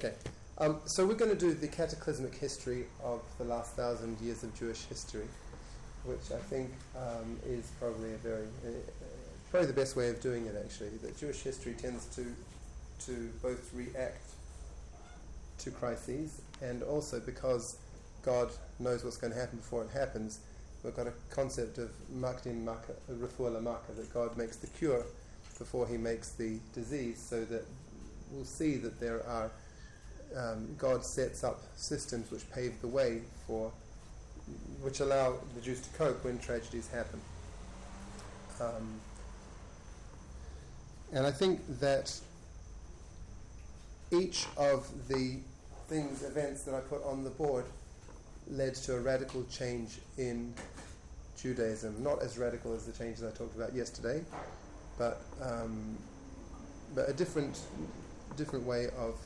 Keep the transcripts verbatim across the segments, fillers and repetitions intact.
Okay, um, so we're going to do the cataclysmic history of the last thousand years of Jewish history, which I think um, is probably a very, uh, probably the best way of doing it. Actually, that Jewish history tends to to both react to crises, and also because God knows what's going to happen before it happens, we've got a concept of makdim maka, refuah lamaka, that God makes the cure before He makes the disease, so that we'll see that there are um, God sets up systems which pave the way for, which allow the Jews to cope when tragedies happen. Um, and I think that each of the things, events that I put on the board led to a radical change in Judaism. Not as radical as the changes I talked about yesterday, but um, but a different different way of,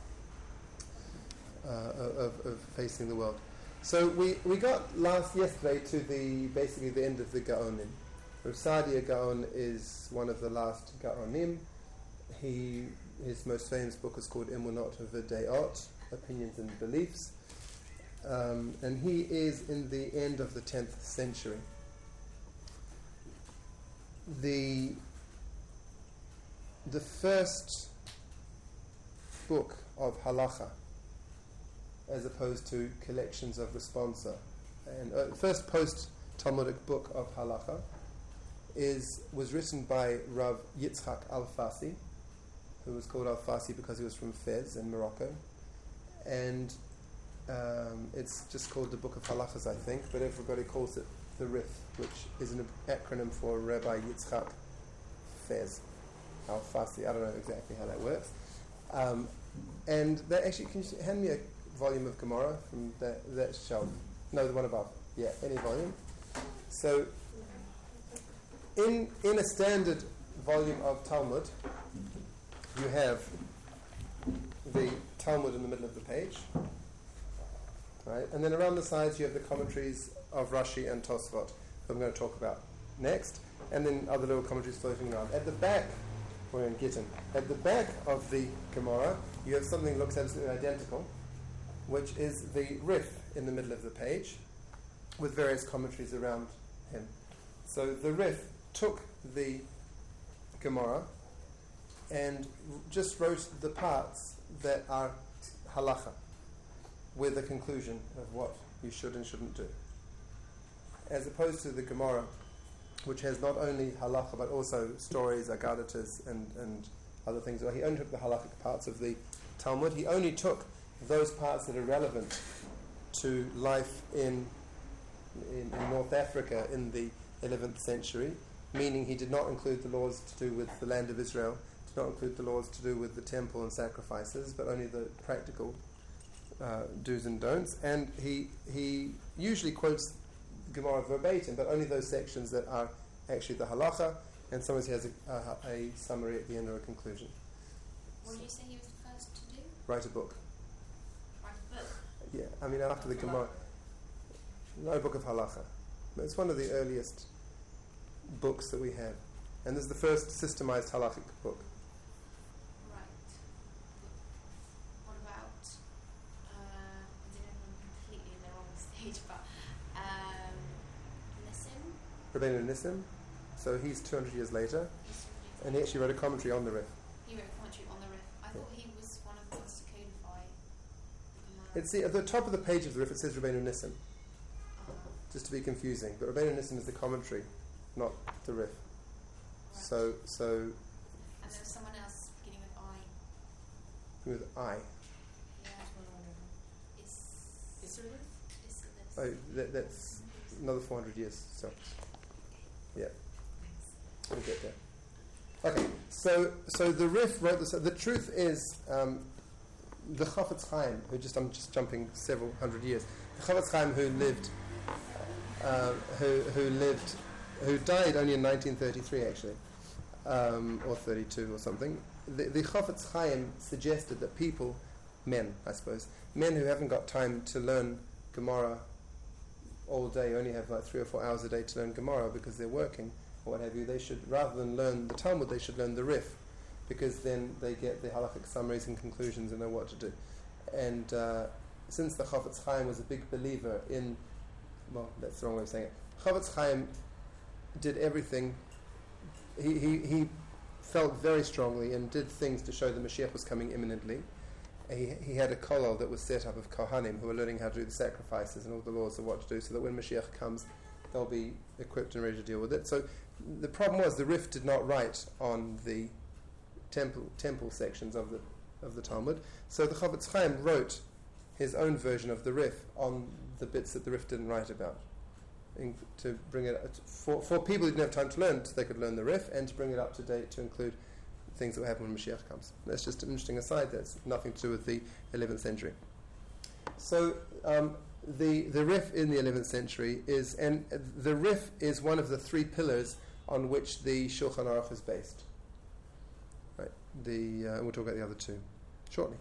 uh, of of facing the world. So we, we got last yesterday to the basically the end of the Gaonim. Rav Saadia Gaon is one of the last Gaonim. He his most famous book is called Emunot V'Deot, Opinions and Beliefs, um, and he is in the end of the tenth century. The the first book of halacha, as opposed to collections of responsa, and uh, first post-Talmudic book of halacha is was written by Rav Yitzchak Al-Fasi, who was called Al-Fasi because he was from Fez in Morocco, and um, it's just called the Book of Halachas, I think, but everybody calls it the Rif, which is an acronym for Rabbi Yitzchak Fez Al-Fasi. I don't know exactly how that works. Um, and that actually, can you hand me a volume of Gemara from that, that shelf? No, the one above. Yeah, any volume. So, in in a standard volume of Talmud, you have the Talmud in the middle of the page, right? And then around the sides you have the commentaries of Rashi and Tosfot, who I'm going to talk about next, and then other little commentaries floating around. At the back, we're in Gittin. At the back of the Gemara, you have something that looks absolutely identical, which is the Rif in the middle of the page, with various commentaries around him. So the Rif took the Gemara and just wrote the parts that are halacha, with a conclusion of what you should and shouldn't do, as opposed to the Gemara, which has not only halacha but also stories, agadatas, and, and other things. Well, he only took the halachic parts of the Talmud. He only took those parts that are relevant to life in, in, in North Africa in the eleventh century, meaning he did not include the laws to do with the land of Israel, did not include the laws to do with the temple and sacrifices, but only the practical uh, do's and don'ts. And he he usually quotes Gemara verbatim, but only those sections that are actually the halacha, and sometimes he has a, a, a summary at the end or a conclusion. What did you say he was the first to do? Write a book. Write a book? Yeah, I mean after the Gemara. No book of halacha. But it's one of the earliest books that we have. And this is the first systemized halachic book. Right. What about, uh, I don't know if I'm completely in the wrong stage, but um, Nissim? Rabbeinu Nissim. So he's two hundred years later. He's And he actually wrote a commentary on the Rif. He wrote a commentary on the Rif. I Yeah. thought he was one of the ones to codify the Gemara. It's the, at the top of the page of the Rif it says Rabbeinu Nissim, Uh, just to be confusing. But Rabbeinu Nissim is the commentary, not the Rif. right. So, so And there was someone else beginning with I. with I. Yeah. It's... Is there a It's this. Oh, that, that's another four hundred years. So, yeah, we'll get there. Okay, so so the Rif wrote this. The truth is, um, the Chafetz Chaim, who just I'm just jumping several hundred years. The Chafetz Chaim, who lived, uh, who who lived, who died only in nineteen thirty-three, actually, um, or thirty-two or something. The, the Chafetz Chaim suggested that people, men, I suppose, men who haven't got time to learn Gemara all day, only have like three or four hours a day to learn Gemara because they're working or what have you, they should, rather than learn the Talmud, they should learn the Rif, because then they get the halachic summaries and conclusions and know what to do. And uh, since the Chofetz Chaim was a big believer in, well, that's the wrong way of saying it. Chofetz Chaim did everything. He, he, he felt very strongly and did things to show the Mashiach was coming imminently. He, he had a kollel that was set up of Kohanim who were learning how to do the sacrifices and all the laws of what to do, so that when Mashiach comes, they'll be equipped and ready to deal with it. So the problem was the Rif did not write on the temple temple sections of the of the Talmud. So the Chofetz Chaim wrote his own version of the Rif on the bits that the Rif didn't write about, in, to bring it up, for for people who didn't have time to learn, so they could learn the Rif, and to bring it up to date to include things that will happen when Mashiach comes. That's just an interesting aside. That's nothing to do with the eleventh century. So um, the the Rif in the eleventh century is, and the Rif is one of the three pillars on which the Shulchan Aruch is based. Right. The uh, we'll talk about the other two shortly.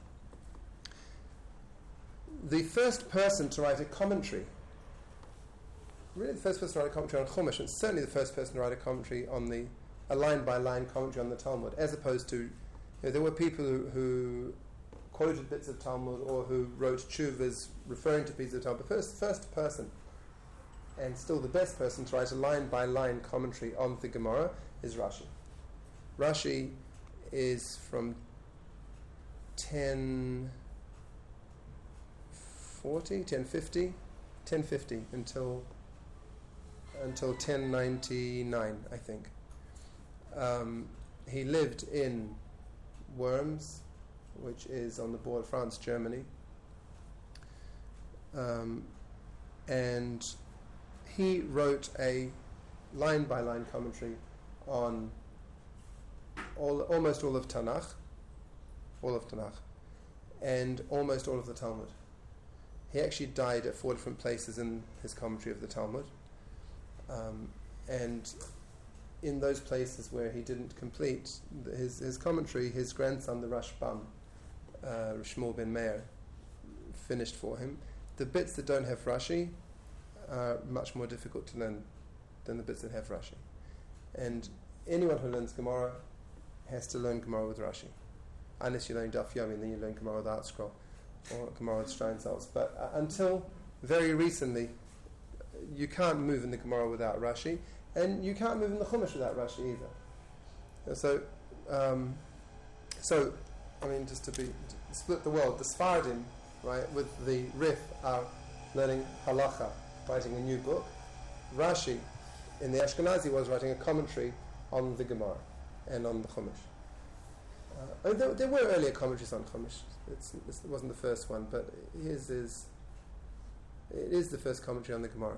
The first person to write a commentary, really the first person to write a commentary on Chumash, and certainly the first person to write a commentary on the a line-by-line commentary on the Talmud, as opposed to, you know, there were people who, who quoted bits of Talmud or who wrote tshuvas referring to pieces of Talmud. The first, first person, and still the best person to write a line-by-line commentary on the Gemara is Rashi. Rashi is from ten forty, ten fifty, ten fifty until until ten ninety-nine, I think. Um, he lived in Worms, which is on the border of France, Germany, um, and he wrote a line-by-line commentary on all, almost all of Tanakh, all of Tanakh, and almost all of the Talmud. He actually died at four different places in his commentary of the Talmud, um, and in those places where he didn't complete his, his commentary, his grandson, the Rashbam, uh, Shmuel ben Meir, finished for him. The bits that don't have Rashi are much more difficult to learn than the bits that have Rashi. And anyone who learns Gemara has to learn Gemara with Rashi. Unless you're learning Daf Yomi, then you learn Gemara with Art Scroll, or Gemara with Steinsaltz. But uh, until very recently, you can't move in the Gemara without Rashi. And you can't move in the Chumash without Rashi either. So, um, so I mean, just to be to split the world, the Sfardim, right, with the Rif are learning halacha, writing a new book. Rashi, in the Ashkenazi, was writing a commentary on the Gemara and on the Chumash. Uh, there, there were earlier commentaries on Chumash. It's, it's, it wasn't the first one, but his is it is the first commentary on the Gemara.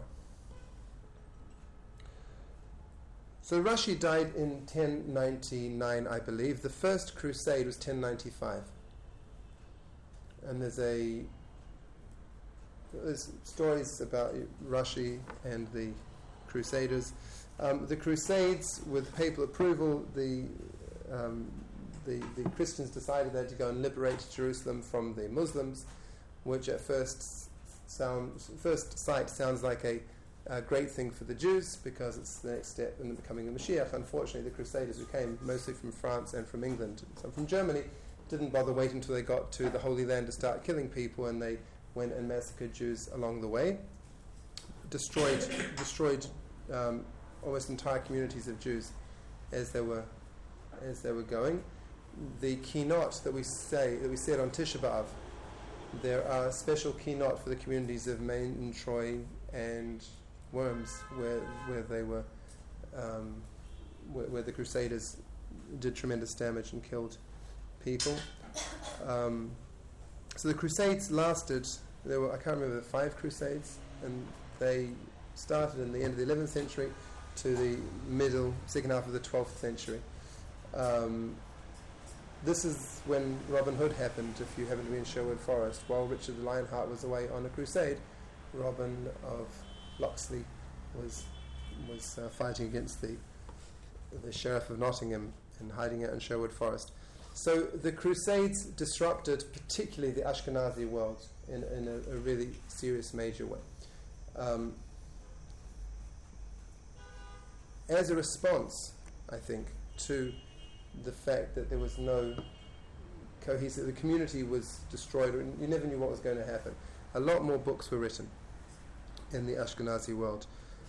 So Rashi died in ten ninety-nine, I believe. The first crusade was ten ninety-five. And there's a there's stories about Rashi and the Crusaders. Um, the Crusades, with papal approval, the, um, the the Christians decided they had to go and liberate Jerusalem from the Muslims, which at first sound first sight sounds like a A great thing for the Jews, because it's the next step in becoming a Mashiach. Unfortunately, the Crusaders, who came mostly from France and from England, some from Germany, didn't bother waiting until they got to the Holy Land to start killing people, and they went and massacred Jews along the way, destroyed destroyed um, almost entire communities of Jews as they were as they were going. The kinot that we say that we said on Tisha B'Av, there are special kinot for the communities of Maine and Troy and Worms, where where they were, um, where, where the Crusaders did tremendous damage and killed people. Um, so the Crusades lasted. There were I can't remember the five Crusades, and they started in the end of the eleventh century to the middle second half of the twelfth century. Um, this is when Robin Hood happened. If you haven't been in Sherwood Forest, while Richard the Lionheart was away on a crusade, Robin of Locksley was was uh, fighting against the the Sheriff of Nottingham and hiding out in Sherwood Forest. So the Crusades disrupted particularly the Ashkenazi world in, in a, a really serious, major way. Um, as a response, I think, to the fact that there was no cohesive, the community was destroyed, and you never knew what was going to happen. A lot more books were written in the Ashkenazi world.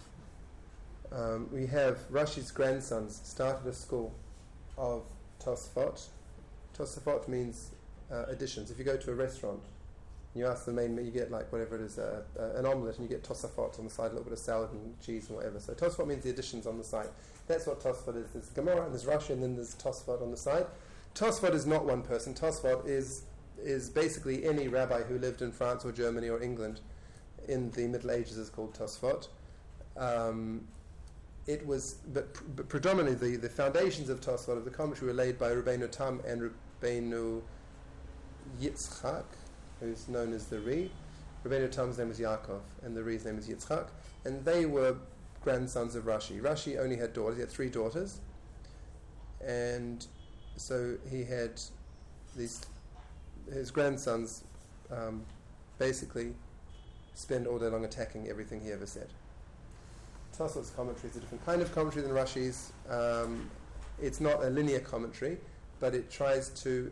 Um, we have Rashi's grandsons started a school of Tosfot. Tosfot means uh, additions. If you go to a restaurant, you ask the main, you get like whatever it is, uh, uh, an omelette, and you get Tosafot on the side, a little bit of salad and cheese and whatever. So Tosfot means the additions on the side. That's what Tosfot is. There's Gemara and there's Rashi, and then there's Tosfot on the side. Tosfot is not one person. Tosfot is is basically any rabbi who lived in France or Germany or England in the Middle Ages is called Tosfot. Um, it was, but, pr- but predominantly the, the foundations of Tosfot, of the commentary, were laid by Rabbeinu Tam and Rabbeinu Yitzchak, who's known as the Ri. Rabbeinu Tam's name was Yaakov, and the Ri's name is Yitzchak, and they were grandsons of Rashi. Rashi only had daughters; he had three daughters, and so he had these. His grandsons um, basically spend all day long attacking everything he ever said. Tosfot's commentary is a different kind of commentary than Rashi's. Um, it's not a linear commentary, but it tries to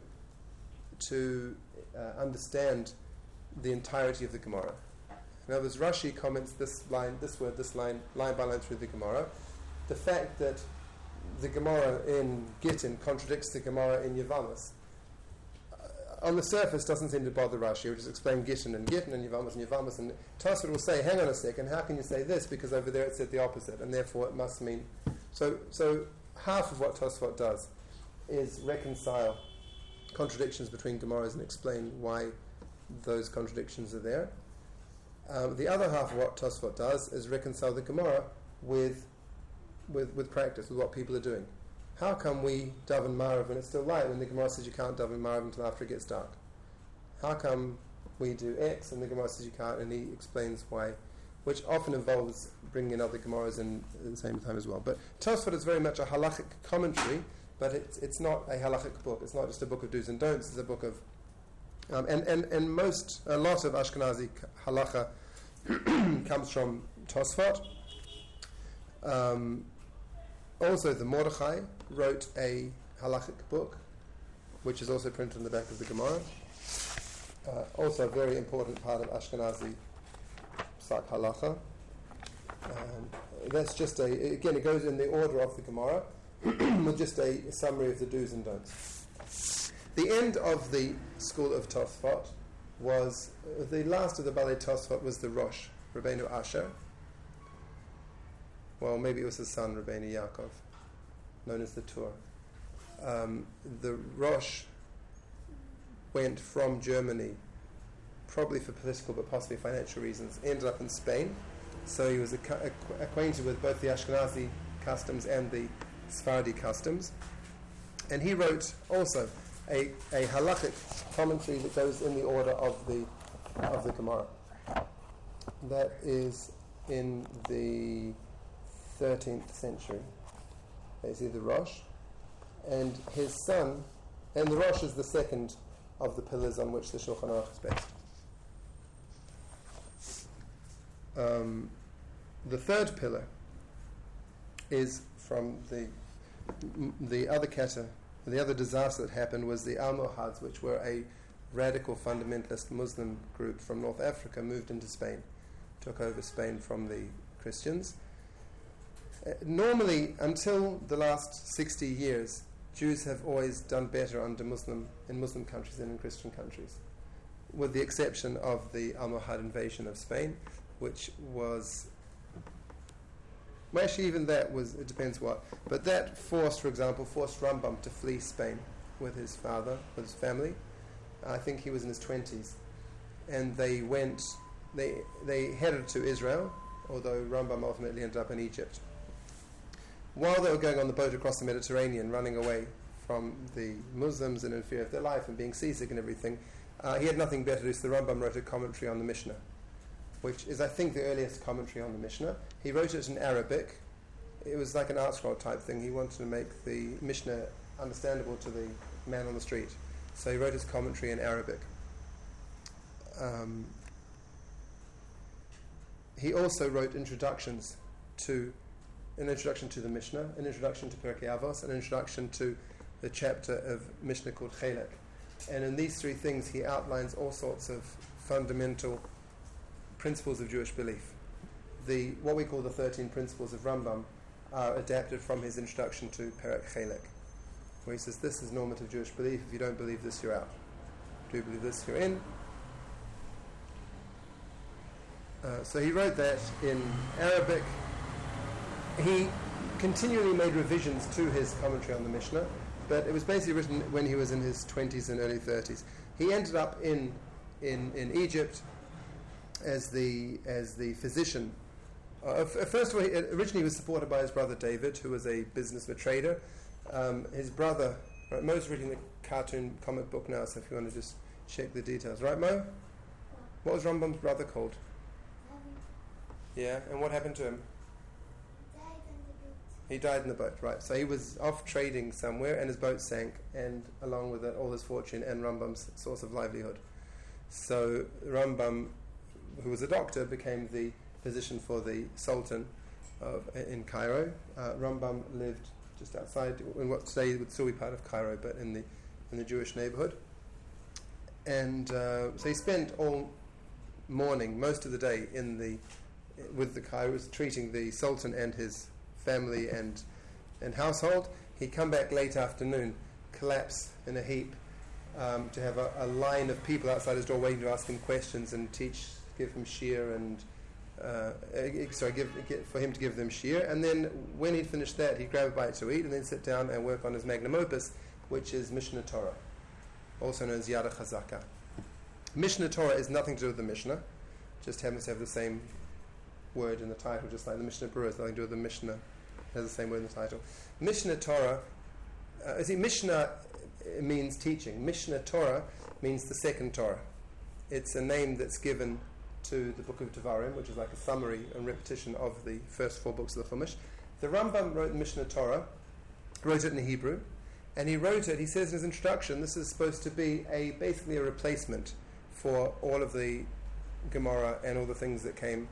to uh, understand the entirety of the Gemara. In other words, Rashi comments this line, this word, this line, line by line through the Gemara. The fact that the Gemara in Gittin contradicts the Gemara in Yevamos, on the surface doesn't seem to bother Rashi. He'll just explain Gittin and Gittin and Yevamos and Yevamos, and Tosfot will say, hang on a second, how can you say this? Because over there it said the opposite, and therefore it must mean... So so half of what Tosfot does is reconcile contradictions between Gemaras and explain why those contradictions are there. Um, the other half of what Tosfot does is reconcile the Gemara with, with, with practice, with what people are doing. How come we daven Marav when it's still light, when the Gemara says you can't daven Marav until after it gets dark? How come we do X and the Gemara says you can't, and he explains why, which often involves bringing in other Gemaras in at the same time as well. But Tosfot is very much a halachic commentary, but it's it's not a halachic book. It's not just a book of do's and don'ts. It's a book of um, and, and and most a lot of Ashkenazi halacha comes from Tosfot. Um, also, the Mordechai wrote a halachic book, which is also printed on the back of the Gemara. Uh, also, a very important part of Ashkenazi Psak halacha. Um, that's just a again, it goes in the order of the Gemara with just a, a summary of the do's and don'ts. The end of the school of Tosfot was uh, the last of the Balei Tosfot was the Rosh, Rabbeinu Asher. Well, maybe it was his son, Rabbeinu Yaakov, known as the Tur. Um, the Rosh went from Germany, probably for political but possibly financial reasons, ended up in Spain. So he was ac- ac- acquainted with both the Ashkenazi customs and the Sephardi customs. And he wrote also a, a halachic commentary that goes in the order of the of the Gemara. That is in the thirteenth century. Basically the Rosh. And his son, and the Rosh is the second of the pillars on which the Shulchan Aruch is based. Um, the third pillar is from the the other kata, the other disaster that happened was the Almohads, which were a radical fundamentalist Muslim group from North Africa, moved into Spain, took over Spain from the Christians. Uh, normally, until the last sixty years, Jews have always done better under Muslim in Muslim countries than in Christian countries, with the exception of the Almohad invasion of Spain, which was, well, actually even that was, it depends what, but that forced, for example, forced Rambam to flee Spain with his father, with his family. I think he was in his twenties, and they went, they they headed to Israel, although Rambam ultimately ended up in Egypt. While they were going on the boat across the Mediterranean, running away from the Muslims and in fear of their life and being seasick and everything, uh, he had nothing better to do, so the Rambam wrote a commentary on the Mishnah, which is, I think, the earliest commentary on the Mishnah. He wrote it in Arabic. It was like an art scroll type thing. He wanted to make the Mishnah understandable to the man on the street. So he wrote his commentary in Arabic. Um, he also wrote introductions to, an introduction to the Mishnah, an introduction to Pirkei Avos, an introduction to the chapter of Mishnah called Chelek. And in these three things he outlines all sorts of fundamental principles of Jewish belief. The what we call the thirteen principles of Rambam are adapted from his introduction to Perek Chelek, where he says this is normative Jewish belief. If you don't believe this, you're out. Do you believe this, you're in. Uh, so he wrote that in Arabic. He continually made revisions to his commentary on the Mishnah, but it was basically written when he was in his twenties and early thirties. He ended up in in, in Egypt as the as the physician. Uh, f- first of all, he, originally he was supported by his brother David, who was a businessman trader. Um, his brother, right, Mo's reading the cartoon comic book now, so if you want to just check the details. Right, Mo? What was Rambam's brother called? Yeah, and what happened to him? He died in the boat, right. So he was off trading somewhere and his boat sank, and along with it all his fortune and Rambam's source of livelihood. So Rambam, who was a doctor, became the physician for the Sultan of, in Cairo. Uh, Rambam lived just outside, in what today would still be part of Cairo, but in the in the Jewish neighborhood. And uh, so he spent all morning, most of the day, in the with the Cairos, treating the Sultan and his family and and household. He'd come back late afternoon, collapse in a heap, um, to have a, a line of people outside his door waiting to ask him questions and teach, give him shir and uh, sorry, give, give, for him to give them shir. And then when he'd finished that, he'd grab a bite to eat and then sit down and work on his magnum opus, which is Mishnah Torah, also known as Yada Chazaka. Mishnah Torah is nothing to do with the Mishnah, just happens to have the same word in the title, just like the Mishnah Berurah has nothing to do with the Mishnah, has the same word in the title. Mishnah Torah, uh, see, Mishnah means teaching. Mishnah Torah means the second Torah. It's a name that's given to the book of Devarim, which is like a summary and repetition of the first four books of the Chumash. The Rambam wrote Mishnah Torah, wrote it in Hebrew, and he wrote it, he says in his introduction, this is supposed to be a basically a replacement for all of the Gemara and all the things that came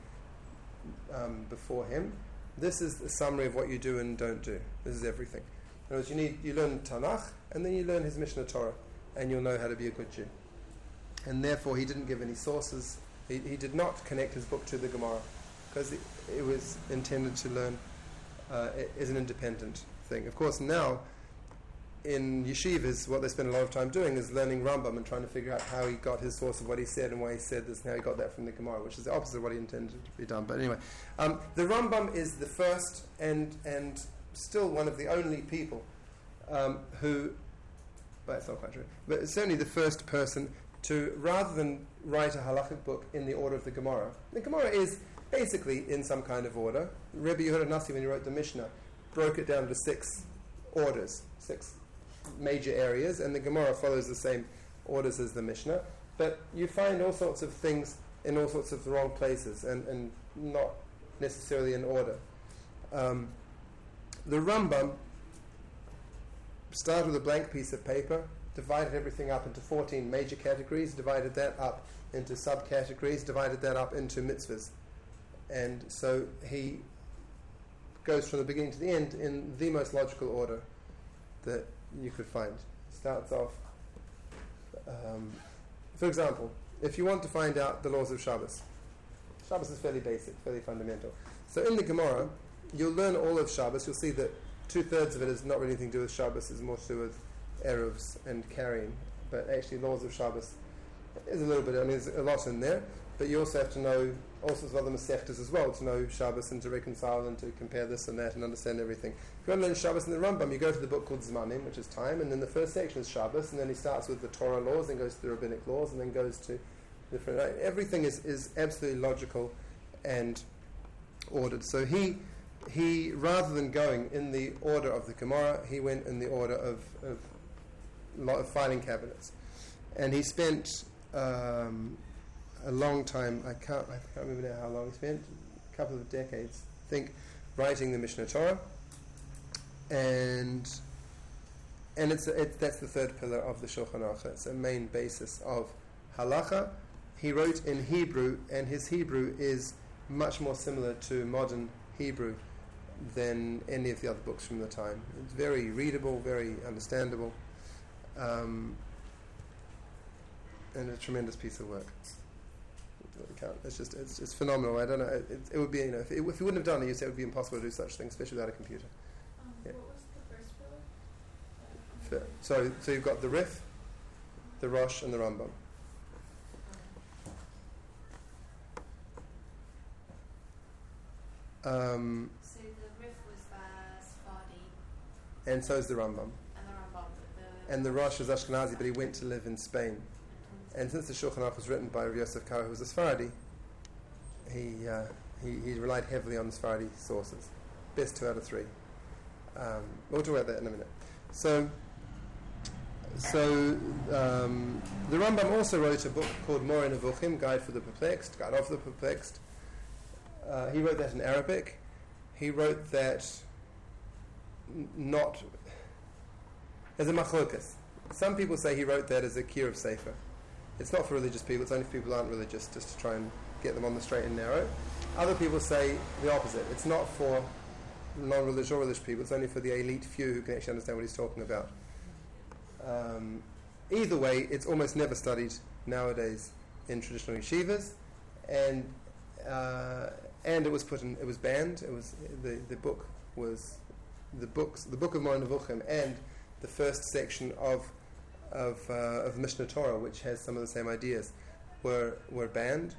um, before him. This is the summary of what you do and don't do. This is everything. In other words, you need you learn Tanakh and then you learn his Mishnah Torah, and you'll know how to be a good Jew. And therefore, he didn't give any sources. He, he did not connect his book to the Gemara because it, it was intended to learn uh, as an independent thing. Of course, now in yeshivas, what they spend a lot of time doing is learning Rambam and trying to figure out how he got his source of what he said and why he said this and how he got that from the Gemara, which is the opposite of what he intended to be done. But anyway, um, the Rambam is the first and and still one of the only people um, who, but it's not quite true, but certainly the first person to, rather than write a halachic book in the order of the Gemara. The Gemara is basically in some kind of order. Rebbe Yehuda Nasi, when he wrote the Mishnah, broke it down to six orders, six major areas, and the Gemara follows the same orders as the Mishnah. But you find all sorts of things in all sorts of the wrong places and, and not necessarily in order. Um, the Rambam started with a blank piece of paper, divided everything up into fourteen major categories, divided that up into subcategories, divided that up into mitzvahs. And so he goes from the beginning to the end in the most logical order that you could find. Starts off, um, for example, if you want to find out the laws of Shabbos, Shabbos is fairly basic, fairly fundamental. So in the Gemara, you'll learn all of Shabbos. You'll see that two-thirds of it is not really anything to do with Shabbos, it's more to do with Eruvs and carrying. But actually, laws of Shabbos is a little bit, I mean, there's a lot in there, but you also have to know all sorts of other Masechtas as well, to know Shabbos and to reconcile and to compare this and that and understand everything. If you want to learn Shabbos in the Rambam, you go to the book called Zmanim, which is time, and then the first section is Shabbos, and then he starts with the Torah laws, then goes to the rabbinic laws, and then goes to different... Right? Everything is, is absolutely logical and ordered. So he, he, rather than going in the order of the Gemara, he went in the order of, of, of filing cabinets. And he spent... Um, a long time, I can't I can't remember now how long he spent, a couple of decades, I think, writing the Mishnah Torah. And and it's, a, it, that's the third pillar of the Shulchan Aruch. It's a main basis of halacha. He wrote in Hebrew, and his Hebrew is much more similar to modern Hebrew than any of the other books from the time. It's very readable, very understandable, um, and a tremendous piece of work. It's just it's, it's phenomenal. I don't know. It, it would be, you know, if, it, if you wouldn't have done it, you'd say it would be impossible to do such things, especially without a computer. Um, Yeah. What was the first pillar? So, so you've got the Rif, the Rosh, and the Rambam. Um, So the Rif was the Sephardi and so is the Rambam. and the Rambam. The And the Rosh was Ashkenazi, but he went to live in Spain. And since the Shulchan Aruch was written by Rav Yosef Karo, who was a Sephardi, he, uh, he he relied heavily on Sephardi sources. Best two out of three. Um, we'll talk about that in a minute. So, so um, the Rambam also wrote a book called Moreh Nevuchim, Guide for the Perplexed, Guide of the Perplexed. Uh, he wrote that in Arabic. He wrote that n- not as a machlokas. Some people say he wrote that as a kiruv sefer. It's not for religious people, it's only for people who aren't religious, just to try and get them on the straight and narrow. Other people say the opposite. It's not for non-religious or religious people, it's only for the elite few who can actually understand what he's talking about. Um, either way, it's almost never studied nowadays in traditional yeshivas, and uh, and it was put in, it was banned. It was the the book was the books the book of Moreh Nevuchim and the first section of of uh, of Mishnah Torah, which has some of the same ideas, were were banned.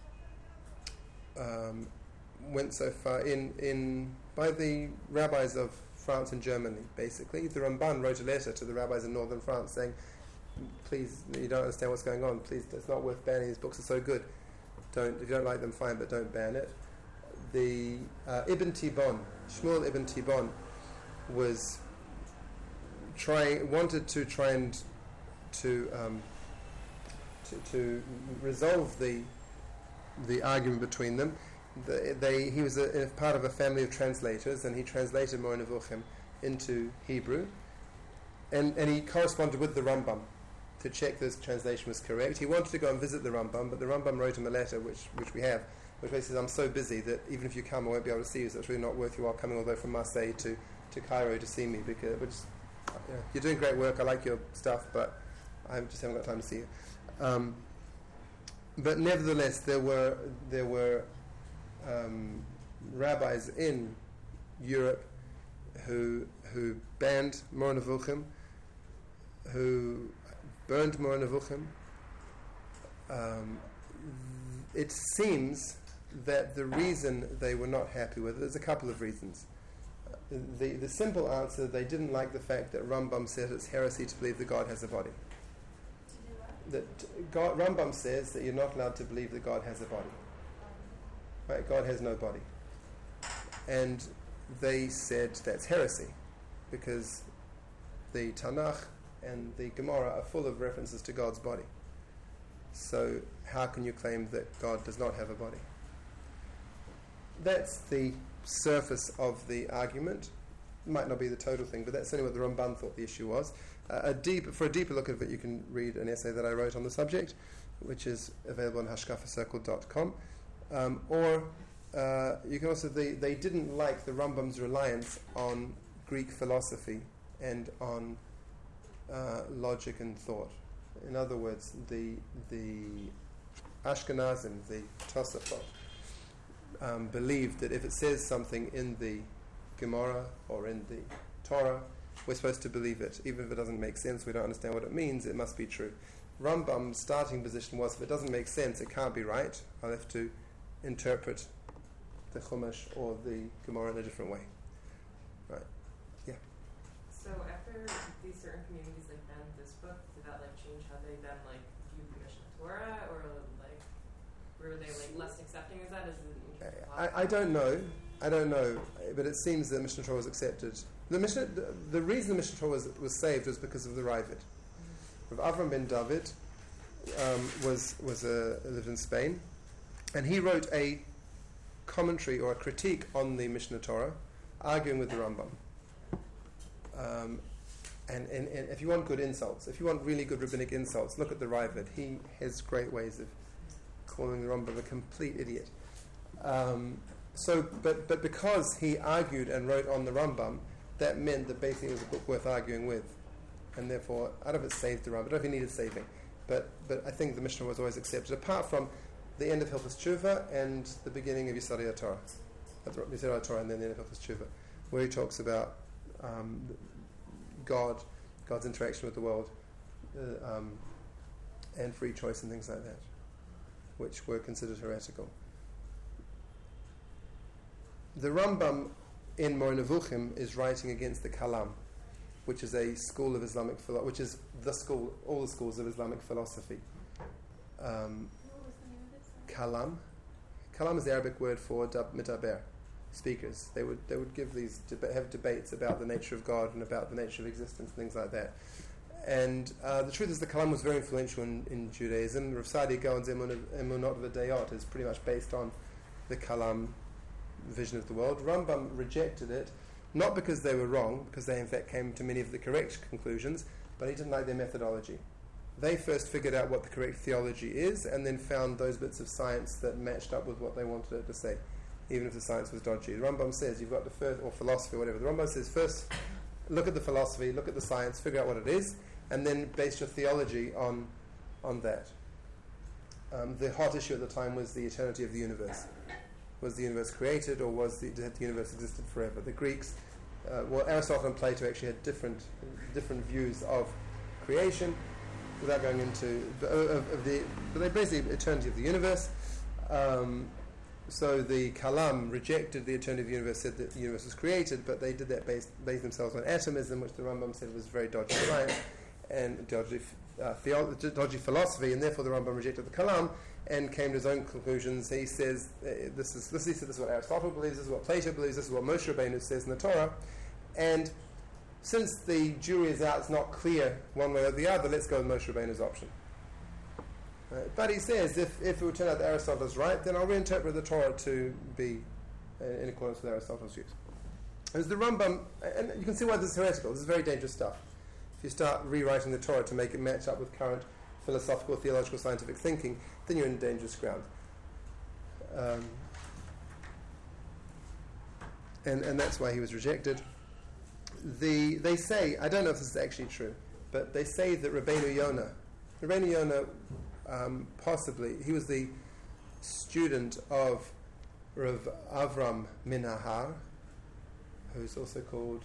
Um, went so far in in by the rabbis of France and Germany. Basically, the Ramban wrote a letter to the rabbis in northern France saying, "Please, you don't understand what's going on. Please, it's not worth banning. These books are so good. Don't if you don't like them, fine, but don't ban it." The uh, Ibn Tibon, Shmuel Ibn Tibon, was trying wanted to try and to um, to, to resolve the the argument between them. The, they he was a, a part of a family of translators, and he translated Moreh Nevuchim into Hebrew, and and he corresponded with the Rambam to check this translation was correct. He wanted to go and visit the Rambam, but the Rambam wrote him a letter, which which we have, which basically says, "I'm so busy that even if you come, I won't be able to see you. So it's really not worth your while coming all the way from Marseille to, to Cairo to see me, because which, you know, you're doing great work. I like your stuff, but I just haven't got time to see you." Um, but nevertheless, there were there were um, rabbis in Europe who who banned Moreh Nevuchim, who burned Moreh Nevuchim. Um, it seems that the reason they were not happy with it, there's a couple of reasons. The the simple answer, they didn't like the fact that Rambam said it's heresy to believe that God has a body. That God, Rambam says that you're not allowed to believe that God has a body. Right? God has no body. And they said that's heresy, because the Tanakh and the Gemara are full of references to God's body. So how can you claim that God does not have a body? That's the surface of the argument. Might not be the total thing, but that's certainly what the Ramban thought the issue was. Uh, a deep, for a deeper look at it, you can read an essay that I wrote on the subject, which is available on hashkafa circle dot com. Um, or uh, you can also, they, they didn't like the Rambam's reliance on Greek philosophy and on uh, logic and thought. In other words, the the Ashkenazim, the Tosafot, um, believed that if it says something in the Gemara or in the Torah, we're supposed to believe it. Even if it doesn't make sense, we don't understand what it means, it must be true. Rambam's starting position was, if it doesn't make sense, it can't be right. I'll have to interpret the Chumash or the Gemara in a different way. Right. Yeah. So after these certain communities like banned this book, did that like change how they then like viewed the Mishnah Torah, or like were they like less accepting of that? As the I, I don't know. I don't know, but it seems that Mishnah Torah was accepted. The Mishnah, the, the reason the Mishnah Torah was, was saved was because of the Ravid. Rav Avram ben David um, was was a, lived in Spain, and he wrote a commentary or a critique on the Mishnah Torah, arguing with the Rambam. Um, and, and, and if you want good insults, if you want really good rabbinic insults, look at the Ravid. He has great ways of calling the Rambam a complete idiot. Um, so, but but because he argued and wrote on the Rambam, that meant that basically it was a book worth arguing with, and therefore, I don't know if it saved the Rambam. I don't know if he needed saving, but but I think the Mishnah was always accepted, apart from the end of Hilchos Tshuva and the beginning of Yisodei HaTorah, Yisodei HaTorah, and then the end of Hilchos Tshuva, where he talks about um, God, God's interaction with the world, uh, um, and free choice and things like that, which were considered heretical. The Rambam in Moreh Nevuchim is writing against the Kalam, which is a school of Islamic philosophy, which is the school, all the schools of Islamic philosophy. Um, What was the name of it? Kalam. Kalam is the Arabic word for dab, mitaber, speakers. They would they would give these deba- have debates about the nature of God and about the nature of existence and things like that. And uh, the truth is, the Kalam was very influential in, in Judaism. Rav Saadia Gaon's Emunot V'Dayot is pretty much based on the Kalam vision of the world. Rambam rejected it, not because they were wrong, because they in fact came to many of the correct conclusions, but he didn't like their methodology. They first figured out what the correct theology is, and then found those bits of science that matched up with what they wanted it to say, even if the science was dodgy. The Rambam says you've got to first, or philosophy, or whatever. The Rambam says first look at the philosophy, look at the science, figure out what it is, and then base your theology on on that. Um, the hot issue at the time was the eternity of the universe. Was the universe created, or was the, did the universe existed forever? The Greeks, uh, well, Aristotle and Plato actually had different different views of creation, without going into of, of the, but they basically eternity of the universe. Um, so the Kalam rejected the eternity of the universe, said that the universe was created, but they did that based, based themselves on atomism, which the Rambam said was very dodgy science and dodgy uh, theology, dodgy philosophy, and therefore the Rambam rejected the Kalam and came to his own conclusions. He says uh, this is this, he said, this is what Aristotle believes, this is what Plato believes, this is what Moshe Rabbeinu says in the Torah, and since the jury is out, it's not clear one way or the other, let's go with Moshe Rabbeinu's option. Uh, but he says, if, if it would turn out that Aristotle is right, then I'll reinterpret the Torah to be uh, in accordance with Aristotle's views. As the Rambam, and you can see why this is heretical, this is very dangerous stuff. If you start rewriting the Torah to make it match up with current philosophical, theological, scientific thinking, then you're in dangerous ground. Um, and, and that's why he was rejected. The, they say, I don't know if this is actually true, but they say that Rabbeinu Yonah, Rabbeinu Yonah, um, possibly, he was the student of Rav Avram Minahar, who's also called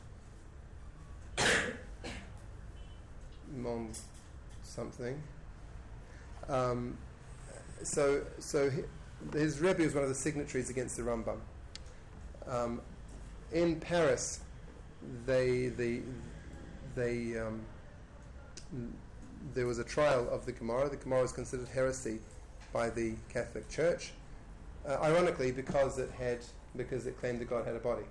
Mom something. Um, so, so he, his Rebbe was one of the signatories against the Rambam. Um, in Paris, they they they um, there was a trial of the Gemara. The Gemara was considered heresy by the Catholic Church, uh, ironically because it had because it claimed that God had a body.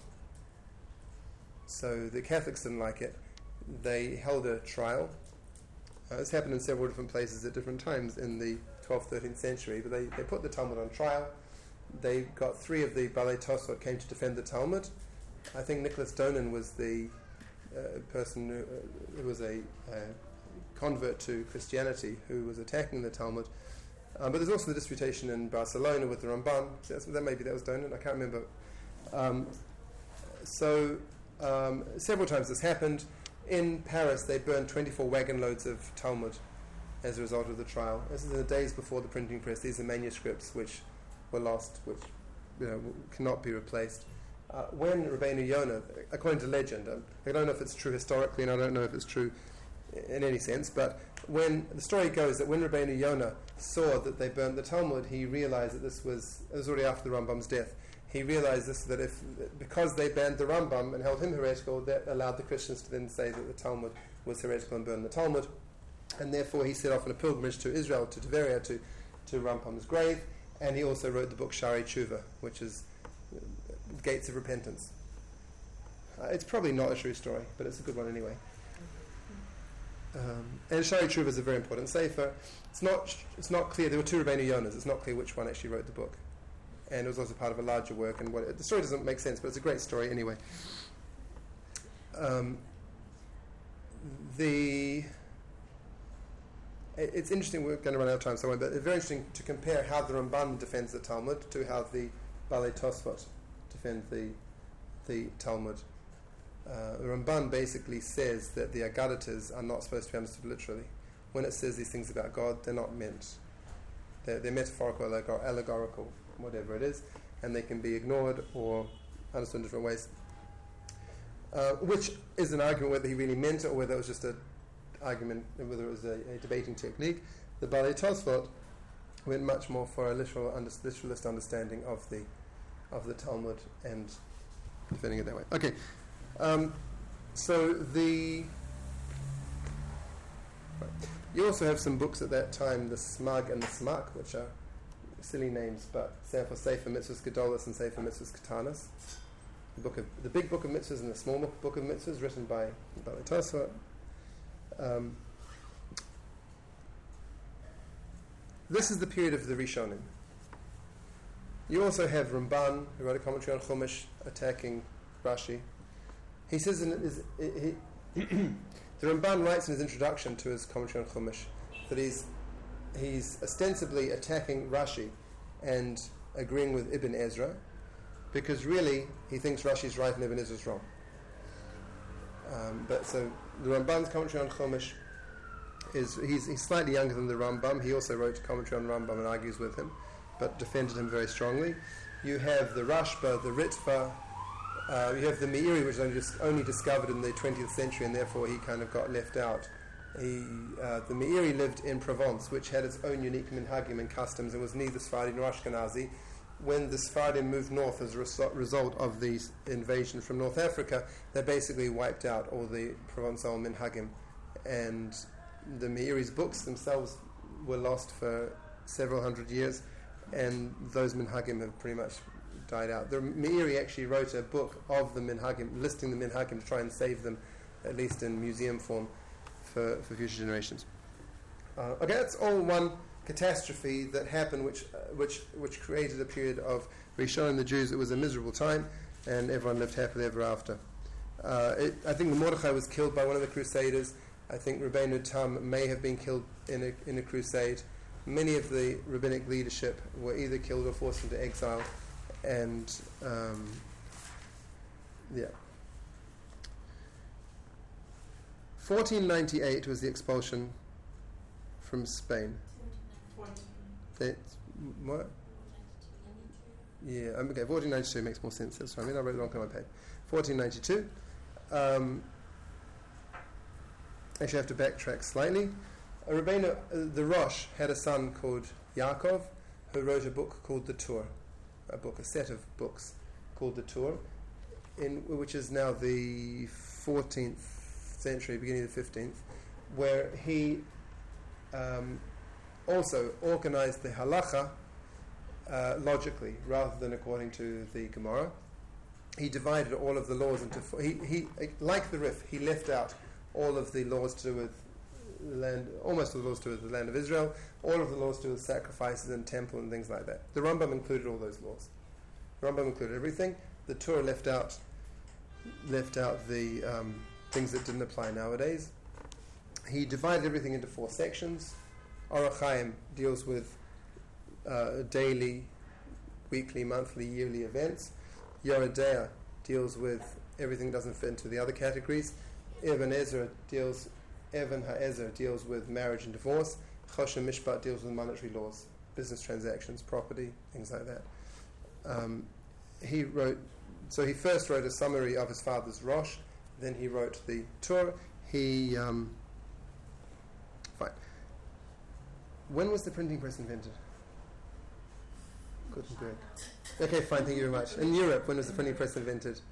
So the Catholics didn't like it. They held a trial. Uh, this happened in several different places at different times in the twelfth, thirteenth century. But they, they put the Talmud on trial. They got three of the Balei Tosfot came to defend the Talmud. I think Nicholas Donin was the uh, person who, uh, who was a uh, convert to Christianity who was attacking the Talmud. Um, but there's also the disputation in Barcelona with the Ramban. So that's, that maybe that was Donin. I can't remember. Um, so um, several times this happened. In Paris, they burned twenty-four wagon loads of Talmud as a result of the trial. This is in the days before the printing press. These are manuscripts which were lost, which you know cannot be replaced. Uh, when Rabbeinu Yonah, according to legend, um, I don't know if it's true historically, and I don't know if it's true in any sense, but when the story goes that when Rabbeinu Yonah saw that they burned the Talmud, he realized that this was it was already after the Rambam's death. He realized this that if because they banned the Rambam and held him heretical, that allowed the Christians to then say that the Talmud was heretical and burn the Talmud, and therefore he set off on a pilgrimage to Israel, to Tveria, to to Rambam's grave, and he also wrote the book Shari Tshuva, which is Gates of Repentance. Uh, it's probably not a true story, but it's a good one anyway. Um, and Shari Tshuva is a very important sefer. It's not it's not clear. There were two Rabbeinu Yonahs. It's not clear which one actually wrote the book. And it was also part of a larger work. And what, the story doesn't make sense, but it's a great story anyway. Um, the it, it's interesting. We're going to run out of time, so I won't, but it's very interesting to compare how the Ramban defends the Talmud to how the Balei Tosfot defend the the Talmud. Uh, the Ramban basically says that the Agadatas are not supposed to be understood literally. When it says these things about God, they're not meant. They're, they're metaphorical, allegor- allegorical, whatever it is, and they can be ignored or understood in different ways. Uh, which is an argument whether he really meant it or whether it was just an argument, whether it was a, a debating technique. The Balei Tosfot went much more for a literal under, literalist understanding of the of the Talmud and defending it that way. Okay, um, so the right. You also have some books at that time, the Smag and the Smak, which are silly names, but stand for Sefer Mitzvahs Gedolos and Sefer Mitzvahs Katanas. The book of the big book of mitzvahs and the small book of mitzvahs, written by Balei Tosfot. Um, this is the period of the Rishonim. You also have Ramban, who wrote a commentary on Chumash, attacking Rashi. He says in his, he, he the Ramban writes in his introduction to his commentary on Chumash that he's he's ostensibly attacking Rashi and agreeing with Ibn Ezra, because really he thinks Rashi's right and Ibn Ezra's wrong. Um, but so the Ramban's commentary on Chumash is he's, he's slightly younger than the Rambam. He also wrote a commentary on Rambam and argues with him, but defended him very strongly. You have the Rashba, the Ritva, uh, you have the Meiri, which was only, just, only discovered in the twentieth century, and therefore he kind of got left out. He, uh, the Meiri lived in Provence, which had its own unique minhagim and customs, and was neither Sephardi nor Ashkenazi. When the Sephardim moved north as a res- result of the invasion from North Africa, they basically wiped out all the Provençal minhagim, and the Meiri's books themselves were lost for several hundred years, and those minhagim have pretty much died out. The Meiri actually wrote a book of the minhagim, listing the minhagim to try and save them, at least in museum form, for, for future generations. Uh, okay, that's all one catastrophe that happened, which uh, which which created a period of Rishonim the Jews. It was a miserable time, and everyone lived happily ever after. Uh, it, I think Mordechai was killed by one of the Crusaders. I think Rabbeinu Tam may have been killed in a in a crusade. Many of the rabbinic leadership were either killed or forced into exile, and um, yeah. fourteen ninety-eight was the expulsion from Spain. They, what? Yeah, um, okay, fourteen ninety-two makes more sense. That's right. I mean, I wrote it wrong on my page. fourteen ninety-two. Um, actually, I have to backtrack slightly. Uh, Rabbeinu, uh, the Rosh had a son called Yaakov, who wrote a book called the Torah, a book, a set of books called the Torah, in which is now the fourteenth century, beginning of the fifteenth, where he um, also organized the halacha uh, logically rather than according to the Gemara. He divided all of the laws into four. He, he, like the Rif, he left out all of the laws to do with the land, almost all the laws to do with the land of Israel, all of the laws to do with sacrifices and temple and things like that. The Rambam included all those laws. The Rambam included everything. The Torah left out left out the um, things that didn't apply nowadays. He divided everything into four sections. Orach Chaim deals with uh, daily, weekly, monthly, yearly events. Yoreh De'ah deals with everything that doesn't fit into the other categories. Even Ezra deals, Even HaEzer deals with marriage and divorce. Choshen Mishpat deals with monetary laws, business transactions, property, things like that. Um, he wrote, so he first wrote a summary of his father's Rosh, then he wrote the Torah. He, um, fine. When was the printing press invented? Gutenberg. Okay, fine, thank you very much. In Europe, when was the printing press invented?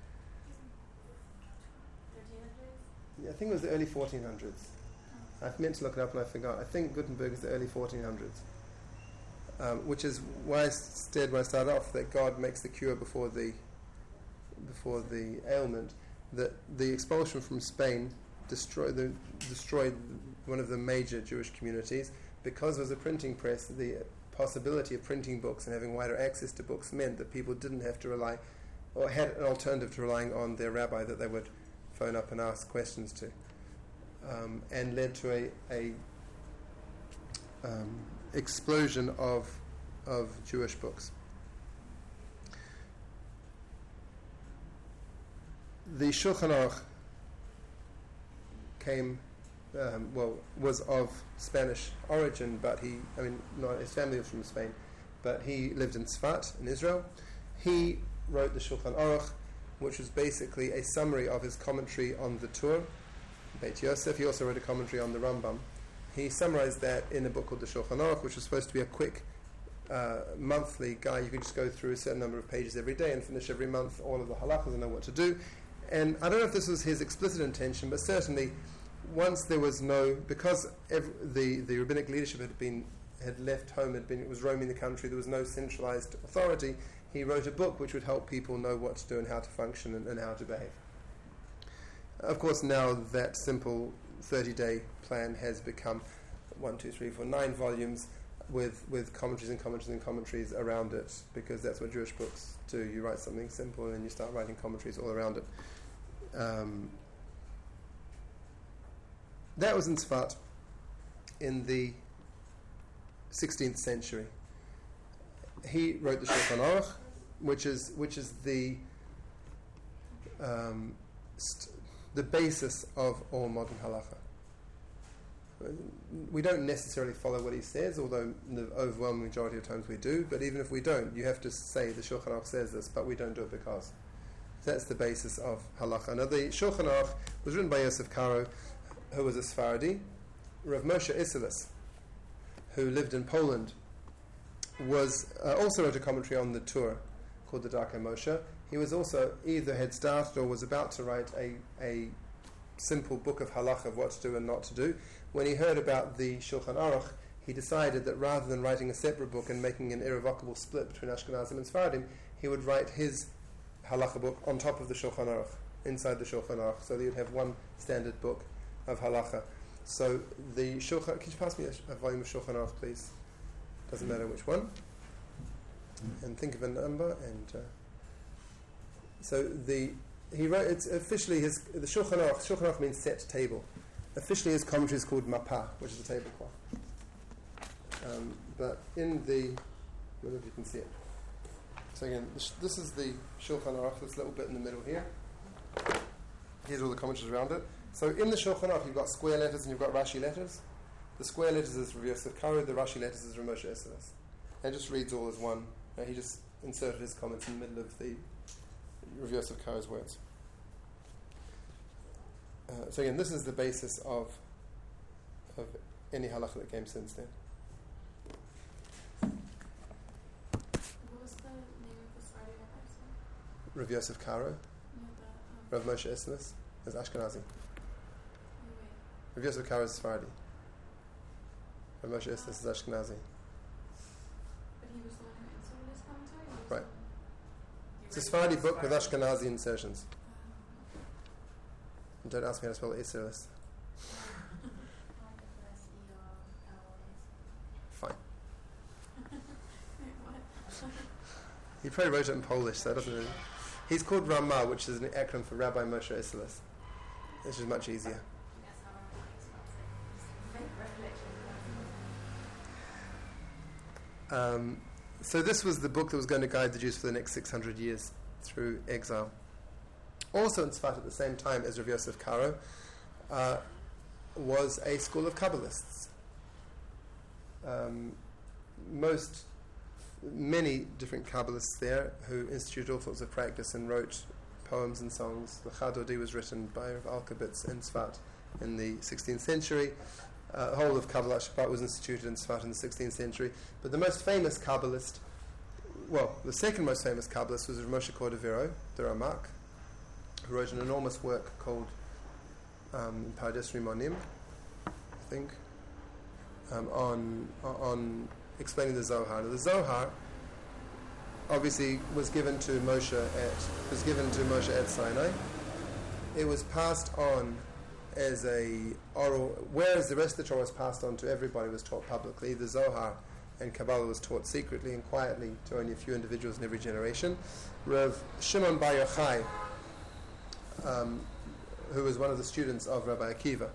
Yeah, I think it was the early fourteen hundreds. I meant to look it up and I forgot. I think Gutenberg is the early fourteen hundreds. Um, which is why I said when I started off that God makes the cure before the before the ailment. That the expulsion from Spain destroyed the, destroyed one of the major Jewish communities. Because there was a printing press, the possibility of printing books and having wider access to books meant that people didn't have to rely, or had an alternative to relying on their rabbi that they would phone up and ask questions to, um, and led to a, a um, explosion of of Jewish books. the Shulchan Aruch came, um, well, was of Spanish origin, but he, I mean, not his family was from Spain, but he lived in Tzfat in Israel. He wrote the Shulchan Aruch, which was basically a summary of his commentary on the Tur, Beit Yosef. He also wrote a commentary on the Rambam. He summarized that in a book called the Shulchan Aruch, which was supposed to be a quick uh, monthly guide. You could just go through a certain number of pages every day and finish every month all of the halachas and know what to do. And I don't know if this was his explicit intention, but certainly once there was no, because ev- the, the rabbinic leadership had been had left home, had been it was roaming the country, there was no centralized authority, he wrote a book which would help people know what to do and how to function and, and how to behave. Of course, now that simple thirty-day plan has become one, two, three, four, nine volumes with, with commentaries and commentaries and commentaries around it, because that's what Jewish books do. You write something simple and then you start writing commentaries all around it. Um, that was in Tzfat in the sixteenth century. He wrote the Shulchan Aruch, which is which is the um, st- the basis of all modern halacha. We don't necessarily follow what he says, although the overwhelming majority of times we do. But even if we don't, you have to say the Shulchan Aruch says this, but we don't do it because. That's the basis of halacha. Now, the Shulchan Aruch was written by Yosef Karo, who was a Sephardi. Rav Moshe Isserles, who lived in Poland, was uh, also wrote a commentary on the Tur called the Darkei Moshe. He was also either had started or was about to write a, a simple book of halacha of what to do and not to do. When he heard about the Shulchan Aruch, he decided that rather than writing a separate book and making an irrevocable split between Ashkenazim and Sephardim, he would write his halacha book on top of the Shulchan Aruch, inside the Shulchan Aruch, so that you'd have one standard book of halacha. So the Shulchan, could you pass me a, a volume of Shulchan Aruch, please? Doesn't matter which one. And think of a number. And uh, so the he wrote. It's officially his the Shulchan Aruch. Shulchan Aruch means set table. Officially, his commentary is called Mapah, which is a tablecloth. Um, but in the, I don't know if you can see it. So again, this, this is the Shulchan Aruch. This little bit in the middle here. Here's all the commentaries around it. So in the Shulchan Aruch, you've got square letters and you've got Rashi letters. The square letters is Rav Yosef Karo, the Rashi letters is Rav Moshe Isserles. And it just reads all as one. Now, he just inserted his comments in the middle of the Rav Yosef Karo's words. Uh, so again, this is the basis of of any halacha that came since then. What was the name of the Sephardi rabbi? Rav Yosef Karo, No, the, um, Rav Moshe Isserles is Ashkenazi. wait, Rav Yosef Karo is Sephardi. Rav Moshe Isserles is Ashkenazi. but he was the one who inserted his commentary? Or was Right. it- It's a Sephardi book with Ashkenazi insertions. Um, And don't ask me how to spell Isserles. Fine. He probably wrote it in Polish, so it doesn't really... He's called Ramah, which is an acronym for Rabbi Moshe Isserles, which is much easier. That's how everybody spells it. Just vague recollection. Um, so this was the book that was going to guide the Jews for the next six hundred years through exile. Also in Tzfat at the same time as Rav Yosef Karo uh, was a school of Kabbalists. Um, most, many different Kabbalists there who instituted all sorts of practice and wrote poems and songs. The Chadodi was written by Rav Alkabitz in Tzfat in the sixteenth century. Uh, the whole of Kabbalah Shabbat was instituted in Tzfat in the sixteenth century. But the most famous Kabbalist, well, the second most famous Kabbalist was Rav Moshe Cordovero, the Ramak, who wrote an enormous work called um, Pardes Rimonim, I think, um, on on explaining the Zohar. Now, the Zohar obviously was given to Moshe at was given to Moshe at Sinai. It was passed on as a oral, whereas the rest of the Torah was passed on to everybody, was taught publicly. The Zohar and Kabbalah was taught secretly and quietly to only a few individuals in every generation. Rav Shimon Bar Yochai, Um, who was one of the students of Rabbi Akiva,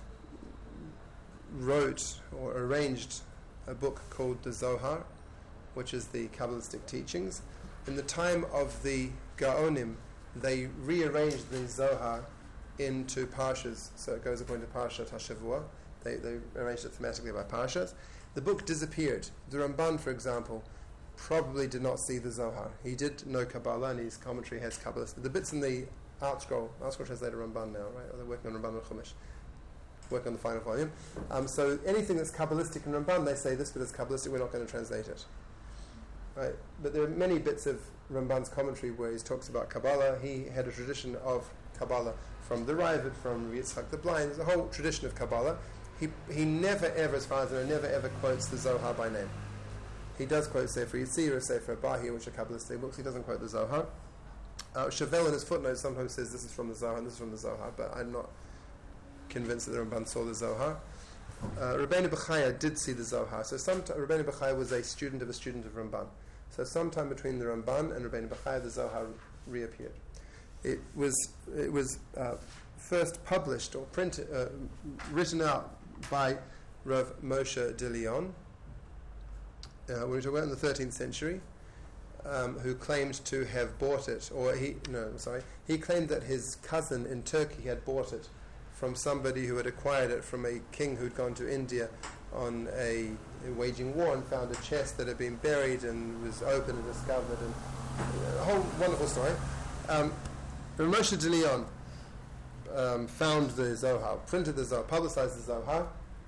wrote or arranged a book called the Zohar, which is the Kabbalistic teachings. In the time of the Gaonim, they rearranged the Zohar into parshas, so it goes according to Parshat HaShavua. They, they arranged it thematically by parshas. The book disappeared. The Ramban, for example, probably did not see the Zohar. He did know Kabbalah, and his commentary has Kabbalah. The bits in the Art Scroll, Art Scroll translated Ramban now, right? Or they're working on Ramban and Chumash, working on the final volume. Um, so anything that's Kabbalistic in Ramban, they say this bit is Kabbalistic, we're not going to translate it. Right? But there are many bits of Ramban's commentary where he talks about Kabbalah. He had a tradition of Kabbalah from the Raavad, from Yitzchak the Blind. There's a whole tradition of Kabbalah. He he never ever, as far as I know, never ever quotes the Zohar by name. He does quote Sefer Yetzirah, Sefer Bahir, which are Kabbalistic books. He doesn't quote the Zohar. Uh, Chevelle in his footnotes sometimes says this is from the Zohar and this is from the Zohar, but I'm not convinced that the Ramban saw the Zohar. Uh, Rabbeinu Bechaya did see the Zohar. So sometime, Rabbeinu Bechaya was a student of a student of Ramban. So sometime between the Ramban and Rabbeinu Bechaya, the Zohar reappeared. It was it was uh, first published or printed, uh, written out by Rav Moshe de Leon, uh, when we talk about in the thirteenth century, um, who claimed to have bought it, or he no, sorry, he claimed that his cousin in Turkey had bought it from somebody who had acquired it from a king who'd gone to India on a, a waging war and found a chest that had been buried and was opened and discovered, and a whole wonderful story. Um, Rav Moshe de Leon um, found the Zohar, printed the Zohar, publicized the Zohar,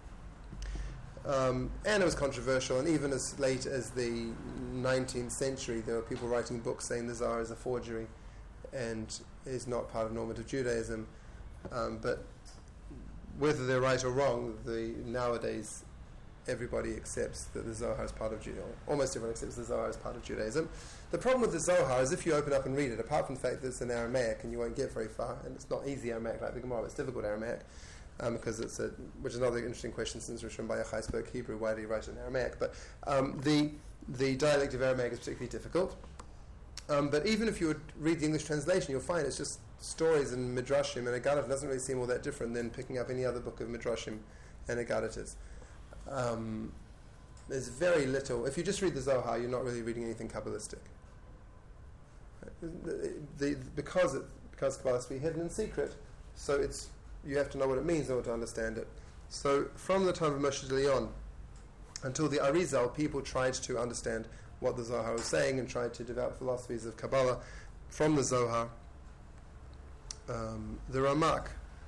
um, and it was controversial. And even as late as the nineteenth century, there were people writing books saying the Zohar is a forgery and is not part of normative Judaism. Um, but whether they're right or wrong, the nowadays everybody accepts that the Zohar is part of Judaism. Almost everyone accepts the Zohar is part of Judaism. The problem with the Zohar is if you open up and read it, apart from the fact that it's in Aramaic and you won't get very far, and it's not easy Aramaic like the Gemara, but it's difficult Aramaic, um, because it's a, which is another interesting question since Rishon Bar Yochai spoke Hebrew, why do you write it in Aramaic? But um, the the dialect of Aramaic is particularly difficult. Um, but even if you would read the English translation, you'll find it's just stories and Midrashim, and Agadah doesn't really seem all that different than picking up any other book of Midrashim and Agadah. Um, there's very little. If you just read the Zohar, you're not really reading anything Kabbalistic. The, the, because it, because Kabbalah is to be hidden in secret, so it's you have to know what it means in order to understand it. So from the time of Moshe de Leon until the Arizal, people tried to understand what the Zohar was saying and tried to develop philosophies of Kabbalah from the Zohar. Um, the Ramak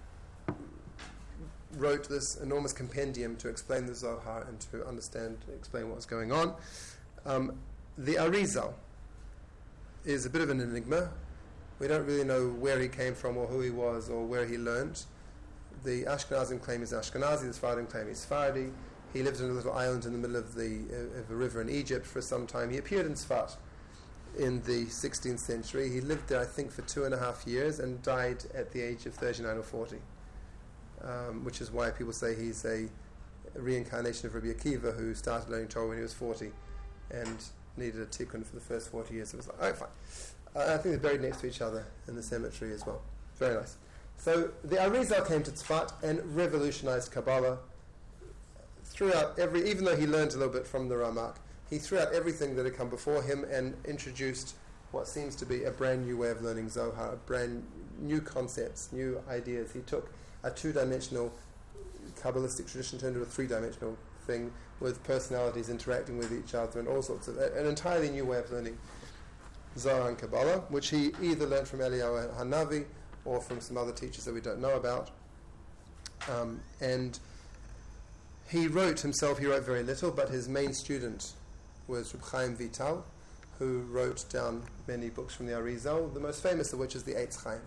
wrote this enormous compendium to explain the Zohar and to understand, explain what's going on. Um, the Arizal is a bit of an enigma. We don't really know where he came from or who he was or where he learned. The Ashkenazim claim he's Ashkenazi, the Sephardim claim he's Sephardi. He lived in a little island in the middle of the uh, of a river in Egypt for some time. He appeared in Sfat in the sixteenth century. He lived there, I think, for two and a half years and died at the age of thirty-nine or forty, um, which is why people say he's a reincarnation of Rabbi Akiva, who started learning Torah when he was forty and needed a tikkun for the first forty years. It was like, oh, fine. Uh, I think they're buried next to each other in the cemetery as well. Very nice. So the Arizal came to Tzfat and revolutionized Kabbalah. Threw out every, even though he learned a little bit from the Ramak, he threw out everything that had come before him and introduced what seems to be a brand new way of learning Zohar, brand new concepts, new ideas. He took a two-dimensional Kabbalistic tradition, turned into a three-dimensional thing with personalities interacting with each other and all sorts of, an entirely new way of learning Zohar and Kabbalah, which he either learned from Eliyahu Hanavi or from some other teachers that we don't know about. Um, and he wrote himself, he wrote very little, but his main student was Reb Chaim Vital, who wrote down many books from the Arizal, the most famous of which is the Eitz Chaim,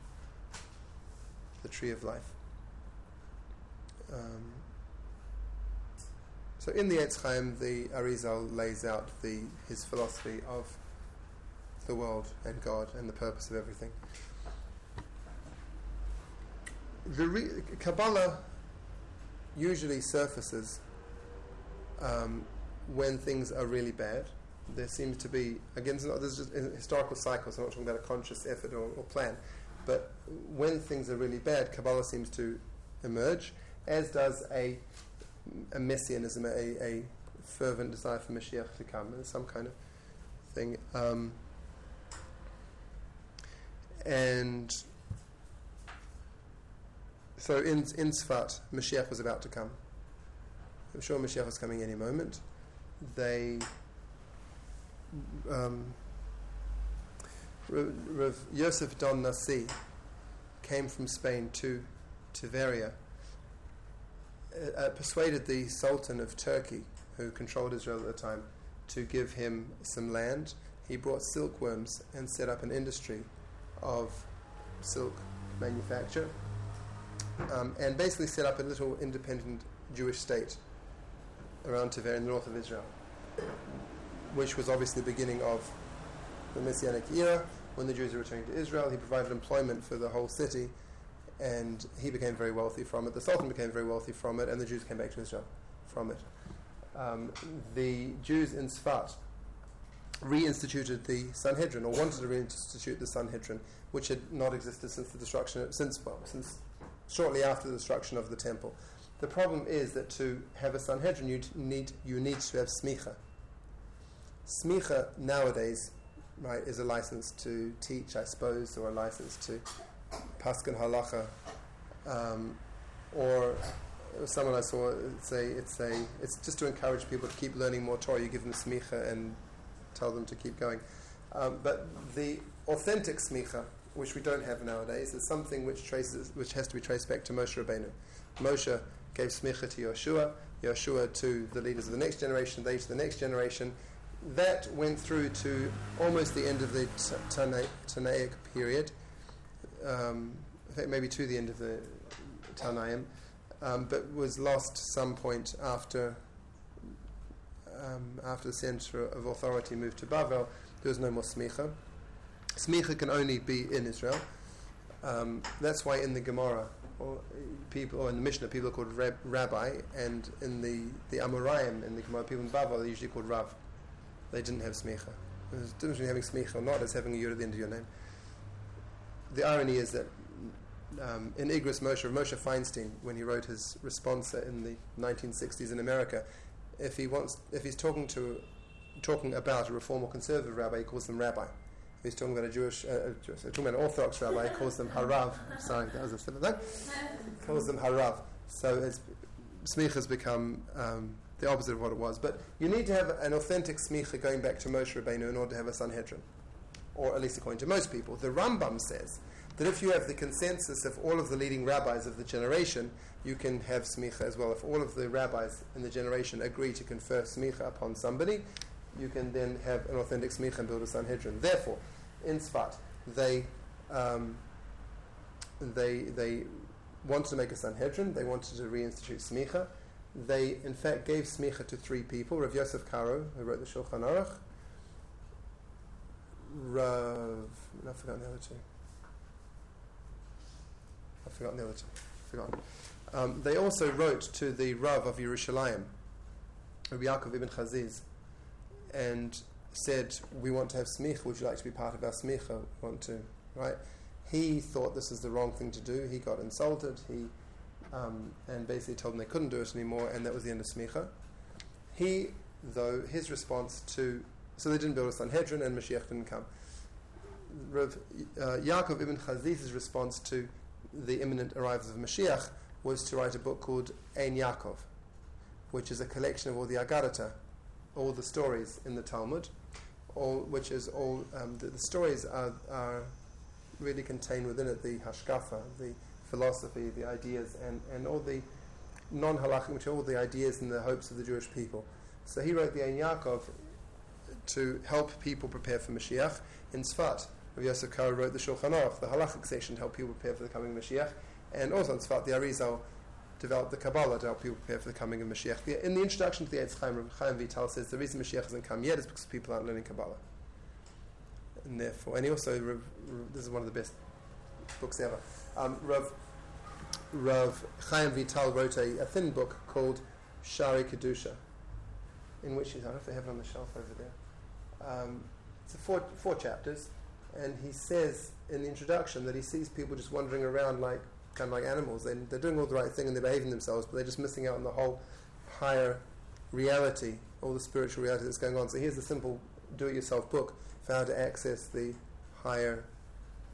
the Tree of Life. Um, so in the Eitz Chaim, the Arizal lays out the his philosophy of the world and God and the purpose of everything. The re- Kabbalah usually surfaces um, when things are really bad. There seems to be, again, not, there's just historical cycles. I'm not talking about a conscious effort or, or plan, but when things are really bad, Kabbalah seems to emerge, as does a, a messianism, a, a fervent desire for Mashiach to come, some kind of thing. Um, and so in in Tzfat, Mashiach was about to come. I'm sure Mashiach was coming any moment. They um, Rav Yosef Don Nasi came from Spain to Tiberia, uh, uh, persuaded the Sultan of Turkey, who controlled Israel at the time, to give him some land. He brought silkworms and set up an industry of silk manufacture, um, and basically set up a little independent Jewish state around Tiberia in the north of Israel, which was obviously the beginning of the Messianic era. When the Jews were returning to Israel, he provided employment for the whole city, and he became very wealthy from it. The Sultan became very wealthy from it, and the Jews came back to Israel from it. Um, the Jews in Tzfat reinstituted the Sanhedrin, or wanted to reinstitute the Sanhedrin, which had not existed since the destruction, since well, since shortly after the destruction of the temple. The problem is that to have a Sanhedrin, you need you need to have smicha. Smicha nowadays, right, is a license to teach, I suppose, or a license to paskin halacha, um, or someone I saw say it's a it's just to encourage people to keep learning more Torah. You give them smicha and tell them to keep going. Um, but the authentic smicha, which we don't have nowadays, is something which traces which has to be traced back to Moshe Rabbeinu. Moshe gave smicha to Yoshua, Yoshua to the leaders of the next generation, they to the next generation. That went through to almost the end of the Tana- Tanaic period, um, in fact maybe to the end of the Tanaim, um, but was lost some point after um, after the center of authority moved to Bavel. There was no more smicha. Smicha can only be in Israel. Um, that's why in the Gemara, or people, or in the Mishnah, people are called rab, rabbi, and in the the Amoraim in the Gemara, people in Bavel are usually called Rav. They didn't have smicha. There's a difference between having smicha or not as having a yud at the end of your name. The irony is that um, in Igros Moshe, Moshe Feinstein, when he wrote his responsa in the nineteen sixties in America, if he wants, if he's talking to, talking about a reform or conservative rabbi, he calls them rabbi. If he's talking about a Jewish, uh, Jewish talking about an Orthodox rabbi, he calls them harav. Sorry, that was a slip of that. Calls them harav. So it's, smicha has become um, the opposite of what it was. But you need to have an authentic smicha going back to Moshe Rabbeinu in order to have a Sanhedrin, or at least according to most people. The Rambam says that if you have the consensus of all of the leading rabbis of the generation, you can have smicha as well. If all of the rabbis in the generation agree to confer smicha upon somebody, you can then have an authentic smicha and build a Sanhedrin. Therefore, in Tzfat, they um, they they wanted to make a Sanhedrin. They wanted to reinstitute smicha. They, in fact, gave smicha to three people: Rav Yosef Karo, who wrote the Shulchan Aruch, Rav, I've forgotten the other two. I've forgotten the other two. Forgotten. Um, they also wrote to the Rav of Yerushalayim, Rabbi Yaakov ibn Chaziz, and said, "We want to have smicha. Would you like to be part of our smicha? We want to, right?" He thought this is the wrong thing to do. He got insulted. He um, and basically told them they couldn't do it anymore, and that was the end of smicha. He, though, his response to so they didn't build a Sanhedrin, and Mashiach didn't come. Rav uh, Yaakov ibn Chaziz's response to the imminent arrival of Mashiach was to write a book called Ein Yaakov, which is a collection of all the Agarata, all the stories in the Talmud, all which is all um, the, the stories are, are really contained within it the hashkafa, the philosophy, the ideas, and, and all the non-halachic, which are all the ideas and the hopes of the Jewish people. So he wrote the Ein Yaakov to help people prepare for Mashiach. In Tzfat, Rav Yosef Karo wrote the Shulchan Aruch, the halachic section, to help people prepare for the coming of Mashiach. And also in Tzfat, the Arizal developed the Kabbalah to help people prepare for the coming of Mashiach. The, in the introduction to the Eitz Chaim, Rav Chaim Vital says the reason Mashiach hasn't come yet is because people aren't learning Kabbalah. And therefore, and he also, Rav, Rav, this is one of the best books ever. Um, Rav, Rav Chaim Vital wrote a, a thin book called Shari Kedusha, in which he's, I don't know if they have it on the shelf over there. Um, it's a four, four chapters, and he says in the introduction that he sees people just wandering around like kind of like animals. They, they're doing all the right thing and they're behaving themselves, but they're just missing out on the whole higher reality, all the spiritual reality that's going on. So here's a simple do-it-yourself book for how to access the higher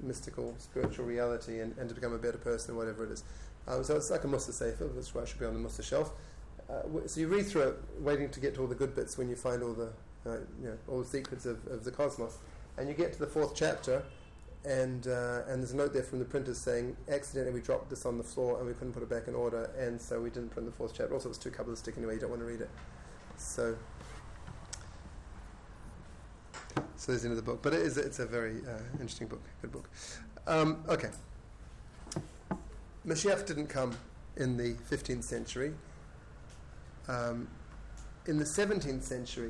mystical, spiritual reality and, and to become a better person, whatever it is. Um, so it's like a Musa Sefer, that's why it should be on the Musa shelf. Uh, w- so you read through it, waiting to get to all the good bits when you find all the, uh, you know, all the secrets of, of the cosmos. And you get to the fourth chapter, and uh, and there's a note there from the printers saying, accidentally we dropped this on the floor and we couldn't put it back in order, and so we didn't print the fourth chapter. Also, it's too Kabbalistic anyway, you don't want to read it. So, so there's the end of the book. But it is, it's a very uh, interesting book, good book. Um, okay. Mashiach didn't come in the fifteenth century. Um, in the seventeenth century,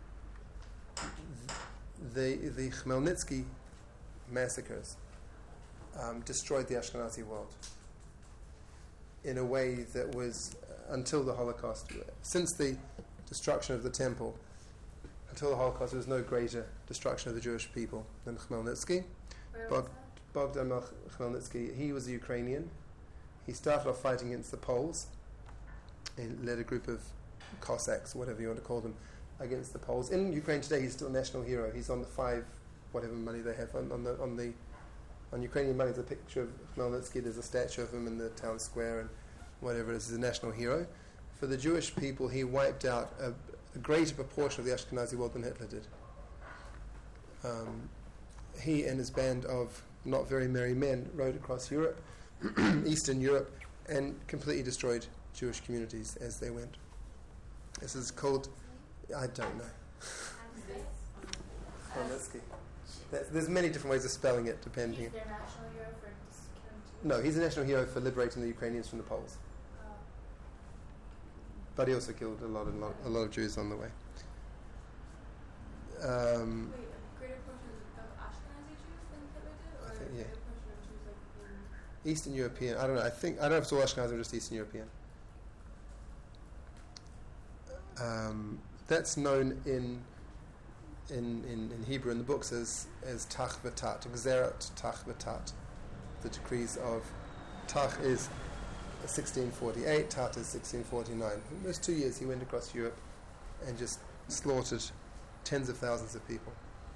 the the Khmelnytsky massacres um, destroyed the Ashkenazi world in a way that was, uh, until the Holocaust, since the destruction of the temple, until the Holocaust, there was no greater destruction of the Jewish people than Khmelnytsky. Bog- Bogdan Khmelnytsky, he was a Ukrainian. He started off fighting against the Poles. He led a group of Cossacks, whatever you want to call them, against the Poles. In Ukraine today, he's still a national hero. He's on the five, whatever money they have on, on the on the on Ukrainian money. There's a picture of Khmelnytsky. There's a statue of him in the town square, and whatever it is, he's a national hero. For the Jewish people, he wiped out a, a greater proportion of the Ashkenazi world than Hitler did. Um, he and his band of not very merry men rode across Europe, Eastern Europe, and completely destroyed Jewish communities as they went. This is called, I don't know. Khmelnytsky. That's, there's many different ways of spelling it, depending. He's their national hero for killing Jews? No, he's a national hero for liberating the Ukrainians from the Poles. Oh. But he also killed a lot, of, lot, a lot of Jews on the way. Um, Wait, a greater portion of Ashkenazi Jews than Hitler did, or I think, a yeah. greater portion of Jews like in Eastern European. I don't know. I think I don't know if it's all Ashkenazi or just Eastern European. Um, that's known in, in in in Hebrew in the books as as Tach v'Tat, Gzerat Tach v'Tat. The decrees of Tach is sixteen forty-eight, Tat is sixteen forty-nine. In those two years, he went across Europe and just slaughtered tens of thousands of people.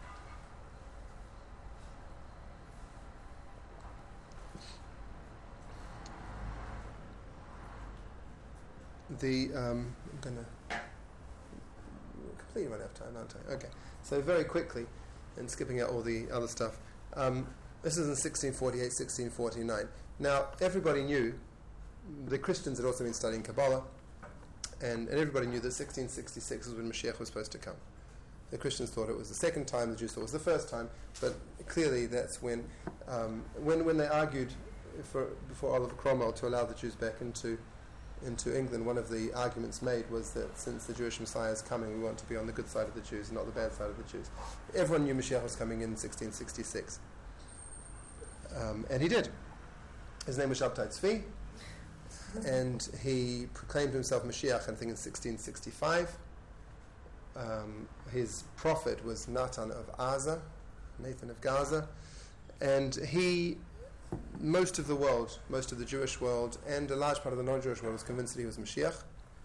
The um, I'm going to completely run out of time, aren't I? Okay. So very quickly, and skipping out all the other stuff, um, this is in sixteen forty-eight, sixteen forty-nine. Now, everybody knew, the Christians had also been studying Kabbalah, and, and everybody knew that sixteen sixty-six was when Mashiach was supposed to come. The Christians thought it was the second time, the Jews thought it was the first time, but clearly that's when, um, when, when they argued for, before Oliver Cromwell to allow the Jews back into into England, one of the arguments made was that since the Jewish Messiah is coming, we want to be on the good side of the Jews and not the bad side of the Jews. Everyone knew Mashiach was coming in sixteen sixty-six. Um, and he did. His name was Shabtai Tzvi, and he proclaimed himself Mashiach, I think, in sixteen sixty-five. Um, his prophet was Natan of Gaza, Nathan of Gaza, and he... Most of the world, most of the Jewish world, and a large part of the non-Jewish world was convinced that he was Mashiach.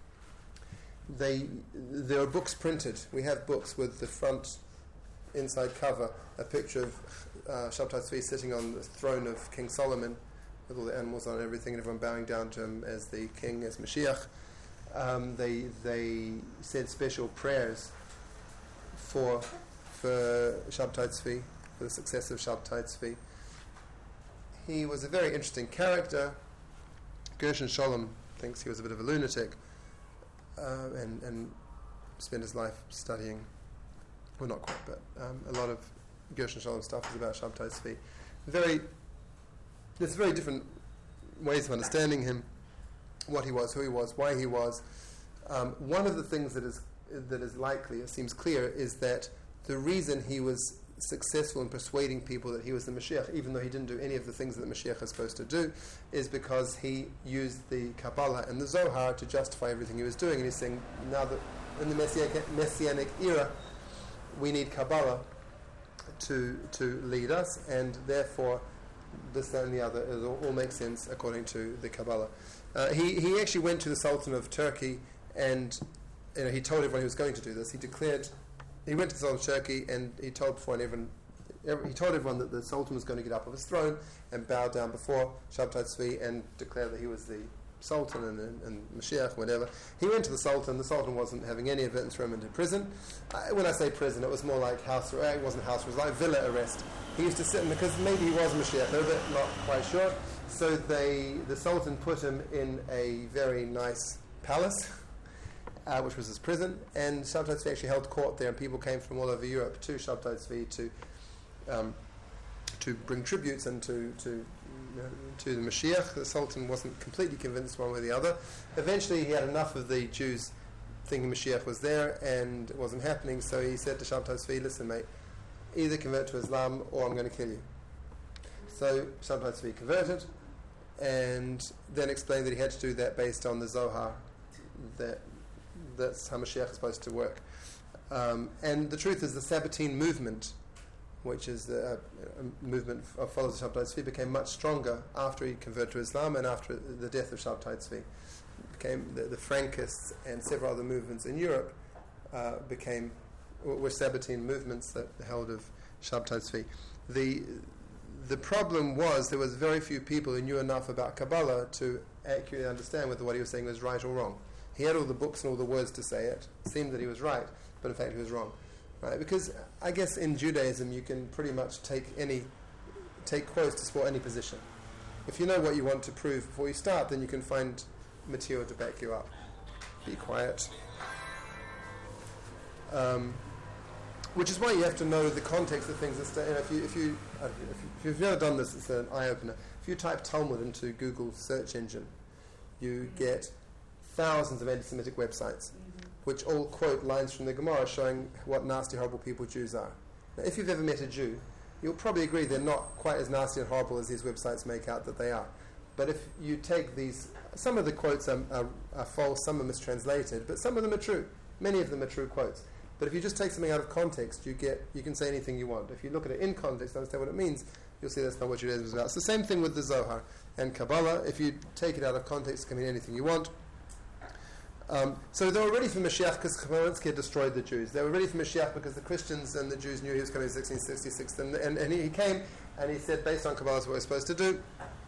They, there are books printed. We have books with the front, inside cover, a picture of uh, Shabtai Tzvi sitting on the throne of King Solomon, with all the animals on and everything, and everyone bowing down to him as the king, as Mashiach. Um, they they said special prayers for for Shabtai Tzvi, for the success of Shabtai Tzvi. He was a very interesting character. Gershon Sholem thinks he was a bit of a lunatic, uh, and, and spent his life studying, well, not quite, but um, a lot of Gershon Sholem stuff is about Shabtai Tzvi. Very, there's very different ways of understanding him, what he was, who he was, why he was. Um, one of the things that is that is likely, it seems clear, is that the reason he was successful in persuading people that he was the Mashiach, even though he didn't do any of the things that the Mashiach is supposed to do, is because he used the Kabbalah and the Zohar to justify everything he was doing. And he's saying, now that in the Messianic, Messianic era, we need Kabbalah to to lead us, and therefore this, that, and the other, it all, all makes sense according to the Kabbalah. Uh, he, he actually went to the Sultan of Turkey, and you know, he told everyone he was going to do this. He declared... He went to the Sultan of Turkey and he told before everyone, every, he told everyone that the Sultan was going to get up off his throne and bow down before Shabtai Tzvi and declare that he was the Sultan and, and, and Mashiach, whatever. He went to the Sultan. The Sultan wasn't having any admittance for him into prison. Uh, when I say prison, it was more like house arrest. It wasn't house arrest, it was like villa arrest. He used to sit in, because maybe he was Mashiach, a bit, not quite sure. So they, the Sultan put him in a very nice palace, uh, which was his prison, and Shabtai Tzvi actually held court there, and people came from all over Europe to Shabtai Tzvi to um, to bring tributes and to to to the Mashiach. The Sultan wasn't completely convinced one way or the other. Eventually he had enough of the Jews thinking Mashiach was there and it wasn't happening, so he said to Shabtai Tzvi, listen mate, either convert to Islam or I'm going to kill you. So Shabtai Tzvi converted and then explained that he had to do that based on the Zohar, that that's how Mashiach is supposed to work. Um, and the truth is the Sabbatean movement, which is a, a movement of followers of Shabtai Tzvi, became much stronger after he converted to Islam and after the death of Shabtai Tzvi. Became the, the Frankists and several other movements in Europe uh, became were Sabbatean movements that held of Shabtai Tzvi. The the problem was there was very few people who knew enough about Kabbalah to accurately understand whether what he was saying was right or wrong. He had all the books and all the words to say it. It seemed that he was right, but in fact he was wrong. Right, because I guess in Judaism you can pretty much take any take quotes to support any position. If you know what you want to prove before you start, then you can find material to back you up. Be quiet. Um, which is why you have to know the context of things. That, you know, if you if you uh, if you've never done this, it's an eye opener. If you type Talmud into Google's search engine, you get thousands of anti-Semitic websites, which all quote lines from the Gemara showing what nasty, horrible people Jews are. Now, if you've ever met a Jew, you'll probably agree they're not quite as nasty and horrible as these websites make out that they are. But if you take these, some of the quotes are, are, are false, some are mistranslated, but some of them are true. Many of them are true quotes. But if you just take something out of context, you get you can say anything you want. If you look at it in context, understand what it means, you'll see that's not what Judaism is about. It's the same thing with the Zohar and Kabbalah. If you take it out of context, it can mean anything you want. Um, so they were ready for Mashiach because Khmelnytsky had destroyed the Jews. They were ready for Mashiach because the Christians and the Jews knew he was coming in sixteen sixty-six. And, and, and he came and he said, based on Kabbalah, is what we're supposed to do.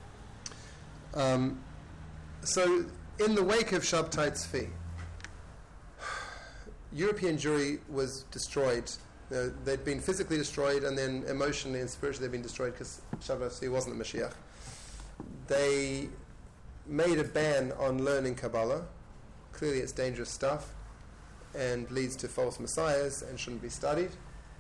Um, so in the wake of Shabtai Tzvi, European Jewry was destroyed. You know, they'd been physically destroyed and then emotionally and spiritually they'd been destroyed because Shabtai Tzvi wasn't the Mashiach. They made a ban on learning Kabbalah. Clearly it's dangerous stuff and leads to false messiahs and shouldn't be studied.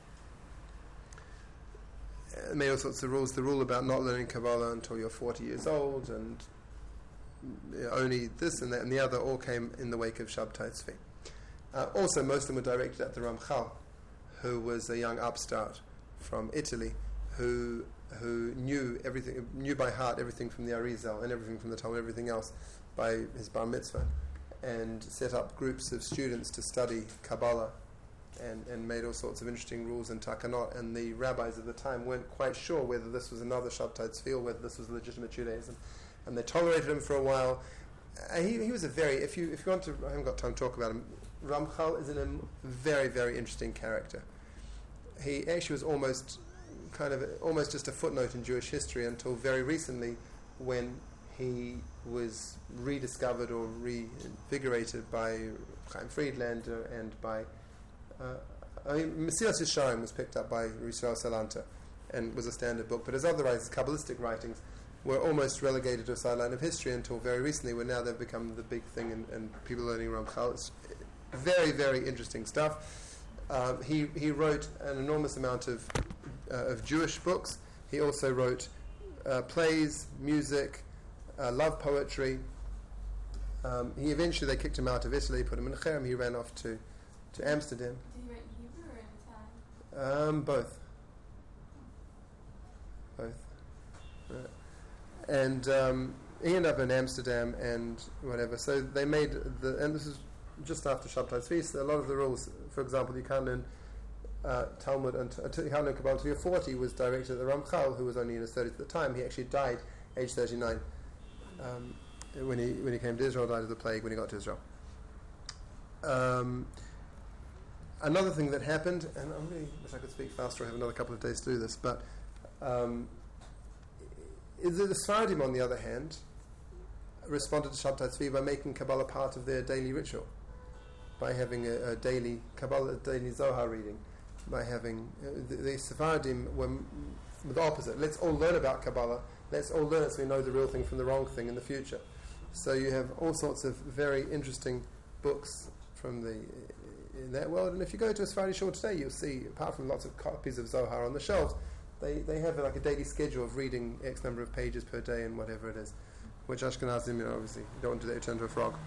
It made all sorts of rules. The rule about not learning Kabbalah until you're forty years old and you know, only this and that and the other all came in the wake of Shabtai Tzvi. Uh, also, most of them were directed at the Ramchal, who was a young upstart from Italy who who knew everything, knew by heart everything from the Arizal and everything from the Talmud, everything else by his bar mitzvah, and set up groups of students to study Kabbalah and, and made all sorts of interesting rules and takanot, and the rabbis of the time weren't quite sure whether this was another Shabtai Tzvi or whether this was legitimate Judaism, and they tolerated him for a while. Uh, he, he was a very, if you if you want to, I haven't got time to talk about him, Ramchal is a very, very interesting character. He actually was almost kind of almost just a footnote in Jewish history until very recently, when he was rediscovered or reinvigorated by Chaim Friedlander and by uh, I mean, Mesilas Yesharim was picked up by Yisrael Salanta and was a standard book, but his other writings, Kabbalistic writings, were almost relegated to a sideline of history until very recently, when now they've become the big thing and, and people learning Ramchal. It's very, very interesting stuff. Um, he he wrote an enormous amount of uh, of Jewish books. He also wrote uh, plays, music, uh, love poetry. Um, he eventually, they kicked him out of Italy, put him in Cherem. He ran off to, to Amsterdam. Did he write in Hebrew or in Italian? Um, both. Both. Uh, and um, he ended up in Amsterdam and whatever. So they made the, and this is just after Shabtai Tzvi, so a lot of the rules, for example, you can't learn uh, Talmud until uh, you can't learn Kabbalah until you're forty, was directed at the Ramchal, who was only in his thirties at the time. He actually died age thirty-nine um, when he when he came to Israel. Died of the plague when he got to Israel. Um, another thing that happened, and I really wish I could speak faster, I have another couple of days to do this, but um, is that the Sfaradim, on the other hand, responded to Shabtai Tzvi by making Kabbalah part of their daily ritual, by having a, a daily Kabbalah, a daily Zohar reading, by having uh, the, the Sephardim were m- the opposite. Let's all learn about Kabbalah. Let's all learn it so we know the real thing from the wrong thing in the future. So you have all sorts of very interesting books from the in that world. And if you go to a Sephardi shul today, you'll see, apart from lots of copies of Zohar on the shelves, they they have like a daily schedule of reading X number of pages per day and whatever it is. Which Ashkenazim, you know, obviously, you don't want to do that, you turn into a frog.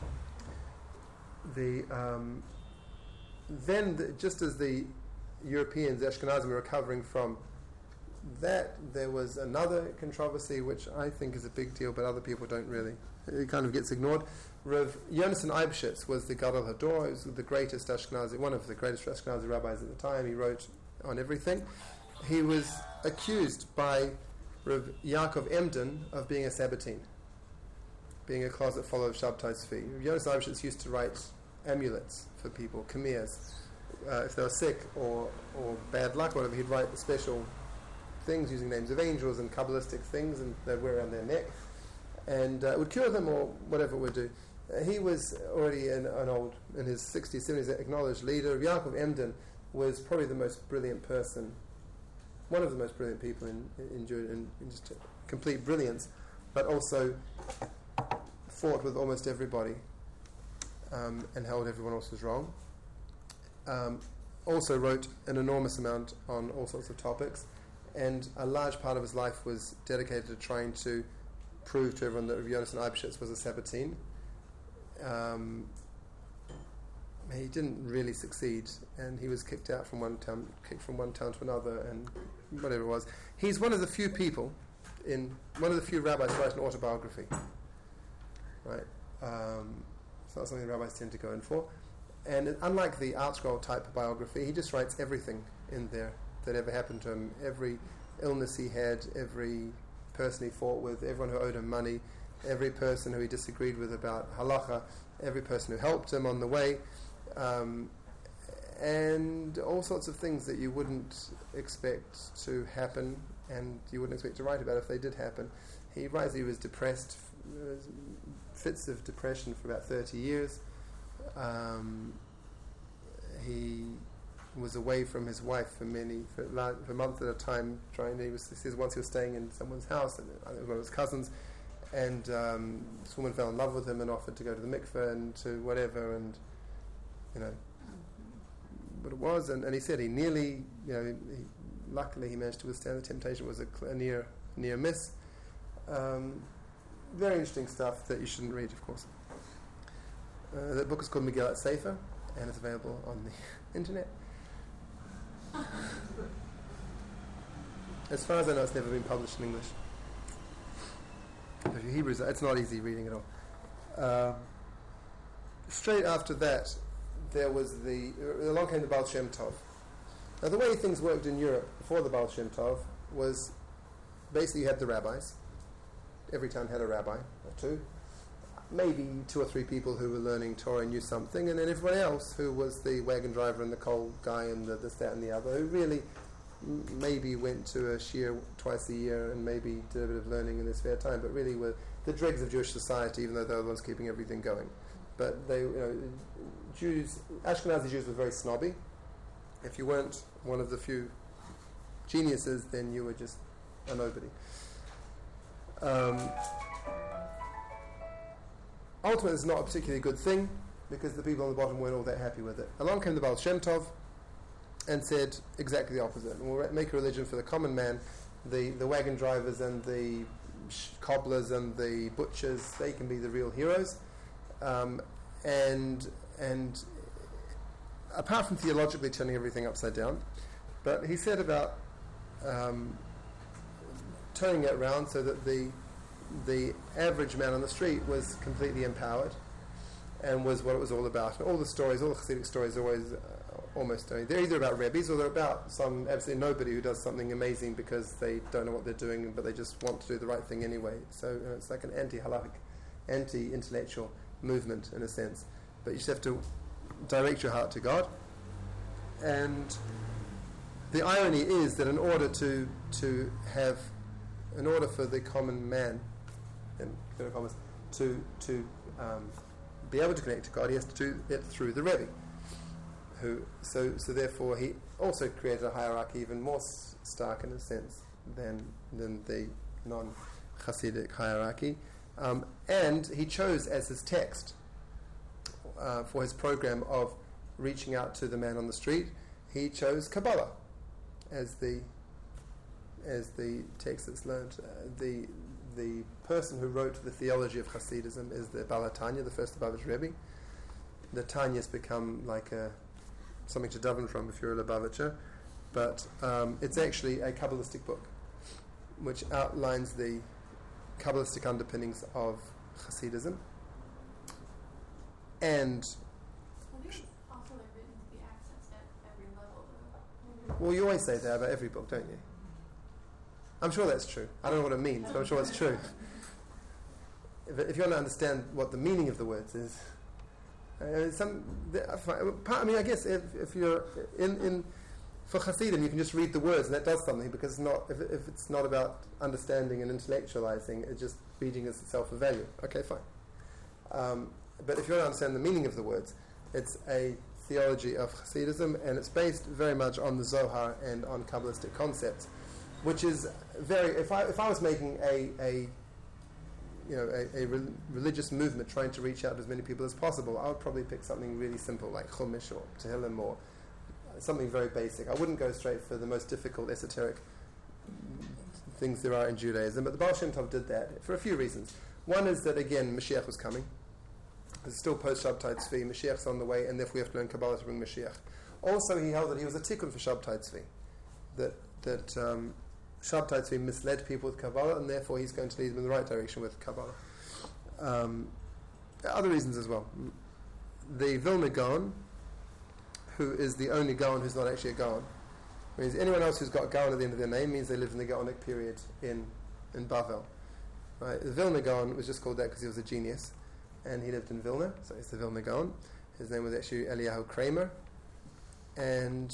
The um, then, the, just as the Europeans, the Ashkenazim, were recovering from that, there was another controversy which I think is a big deal, but other people don't really. It kind of gets ignored. Rav Yonasan Eibshitz was the Gadol Hador. He was the greatest Ashkenazi, one of the greatest Ashkenazi rabbis at the time. He wrote on everything. He was accused by Rav Yaakov Emden of being a Sabbatean, being a closet follower of Shabtai Tzvi. Rav Yonasan Eibshitz used to write amulets for people, kamias. Uh, if they were sick or, or bad luck or whatever, he'd write special things using names of angels and Kabbalistic things, and they'd wear around their neck, and uh, it would cure them or whatever it would do. Uh, he was already an, an old, in his sixties, seventies, acknowledged leader. Yaakov Emden was probably the most brilliant person, one of the most brilliant people in, in, in, in just complete brilliance, but also fought with almost everybody um, and held everyone else was wrong. Um, also wrote an enormous amount on all sorts of topics, and a large part of his life was dedicated to trying to prove to everyone that Rav Yonasan Eibshitz was a Sabbatean. Um, he didn't really succeed, and he was kicked out from one town, kicked from one town to another, and whatever it was. He's one of the few people, in one of the few rabbis who write an autobiography. Right, um, it's not something the rabbis tend to go in for. And unlike the Art Scroll type biography, he just writes everything in there that ever happened to him, every illness he had, every person he fought with, everyone who owed him money, every person who he disagreed with about halacha, every person who helped him on the way, um, and all sorts of things that you wouldn't expect to happen and you wouldn't expect to write about if they did happen. He writes he was depressed, uh, fits of depression for about thirty years. Um, he was away from his wife for many, for, for months at a time, trying to, he, was, he says once he was staying in someone's house, and I think it was one of his cousins, and um, this woman fell in love with him and offered to go to the mikveh and to whatever, and, you know, what it was, and, and he said he nearly, you know, he, luckily he managed to withstand the temptation. It was a, a near, near miss. Um, very interesting stuff that you shouldn't read, of course. Uh, that book is called Megillat Sefer, and it's available on the internet. As far as I know, it's never been published in English. If you're Hebrews, it's not easy reading at all. Um, straight after that, there was the uh, along came the Baal Shem Tov. Now, the way things worked in Europe before the Baal Shem Tov was basically you had the rabbis. Every town had a rabbi or two. Maybe two or three people who were learning Torah and knew something, and then everyone else who was the wagon driver and the coal guy and the this, that, and the other, who really m- maybe went to a shiur twice a year and maybe did a bit of learning in their spare time, but really were the dregs of Jewish society, even though they were the ones keeping everything going. But they, you know, Jews, Ashkenazi Jews were very snobby. If you weren't one of the few geniuses, then you were just a nobody. Um, Ultimately, it's not a particularly good thing because the people on the bottom weren't all that happy with it. Along came the Baal Shem Tov and said exactly the opposite. And we'll make a religion for the common man, the, the wagon drivers and the sh- cobblers and the butchers. They can be the real heroes. Um, and and apart from theologically turning everything upside down, but he said about um, turning it around so that the the average man on the street was completely empowered and was what it was all about. And all the stories, all the Hasidic stories are always uh, almost, I mean, they're either about rabbis or they're about some absolutely nobody who does something amazing because they don't know what they're doing but they just want to do the right thing anyway. So you know, it's like an anti-halachic, anti-intellectual movement in a sense. But you just have to direct your heart to God and the irony is that in order to to have, in order for the common man, in inverted commas, to to um, be able to connect to God, he has to do it through the Rebbe. Who so so therefore he also created a hierarchy even more s- stark in a sense than than the non-Hasidic hierarchy, um, and he chose as his text uh, for his program of reaching out to the man on the street, he chose Kabbalah as the as the text that's learned. Uh, the the person who wrote the theology of Hasidism is the Baal HaTanya, the first Lubavitch Rebbe. The Tanya's become like a something to daven from if you're a Lubavitcher, but um, it's actually a Kabbalistic book which outlines the Kabbalistic underpinnings of Hasidism. And I think it's also like written to be accessed at every level, though. well, you always say that about every book, don't you? I'm sure that's true. I don't know what it means, but I'm sure it's true. If, if you want to understand what the meaning of the words is, uh, some. The, I mean, I guess if, if you're in, in for Hasidim, you can just read the words, and that does something because it's not. If, if it's not about understanding and intellectualizing, it's just reading as itself a value. Okay, fine. Um, but if you want to understand the meaning of the words, it's a theology of Hasidism, and it's based very much on the Zohar and on Kabbalistic concepts, which is very. If I if I was making a a you know a, a re- religious movement trying to reach out to as many people as possible, I would probably pick something really simple like Chumash or Tehillim or something very basic. I wouldn't go straight for the most difficult esoteric things there are in Judaism. But the Baal Shem Tov did that for a few reasons. One is that again Mashiach was coming. It's still post Shabtai Tzvi. Mashiach's on the way, and therefore we have to learn Kabbalah to bring Mashiach. Also, he held that he was a tikkun for Shabtai Tzvi, that that um, Shabtai Tzvi misled people with Kabbalah, and therefore he's going to lead them in the right direction with Kabbalah. Um, other reasons as well. The Vilna Gaon, who is the only Gaon who's not actually a Gaon, means anyone else who's got Gaon at the end of their name means they lived in the Gaonic period in in Bavel. Right? The Vilna Gaon was just called that because he was a genius, and he lived in Vilna, so he's the Vilna Gaon. His name was actually Eliyahu Kramer, and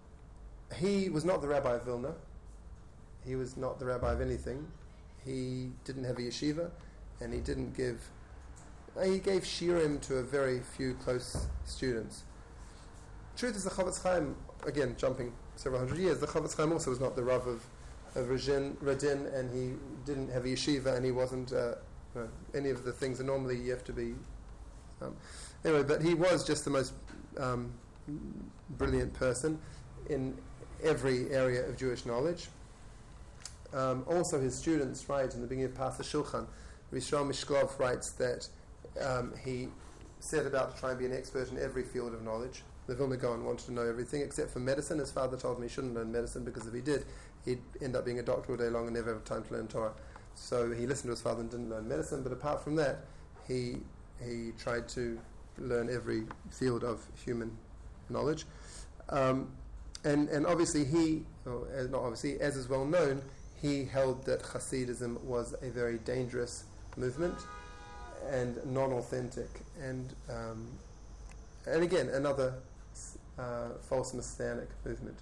he was not the rabbi of Vilna. He was not the rabbi of anything. He didn't have a yeshiva, and he didn't give. He gave shiurim to a very few close students. Truth is, the Chavetz Chaim, again jumping several hundred years, the Chavetz Chaim also was not the Rav of of Radin, Radin, and he didn't have a yeshiva, and he wasn't uh, you know, any of the things that normally you have to be. Um, anyway, but he was just the most um, brilliant person in every area of Jewish knowledge. Um, also, his students write in the beginning of Pas HaShulchan, Rishon Mishklov writes that um, he set about to try and be an expert in every field of knowledge. The Vilna Gaon wanted to know everything except for medicine. His father told him he shouldn't learn medicine because if he did, he'd end up being a doctor all day long and never have time to learn Torah. So he listened to his father and didn't learn medicine. But apart from that, he he tried to learn every field of human knowledge. Um, and and obviously he, or as, not obviously, as is well known, he held that Hasidism was a very dangerous movement and non-authentic, and um, and again another uh, false messianic movement.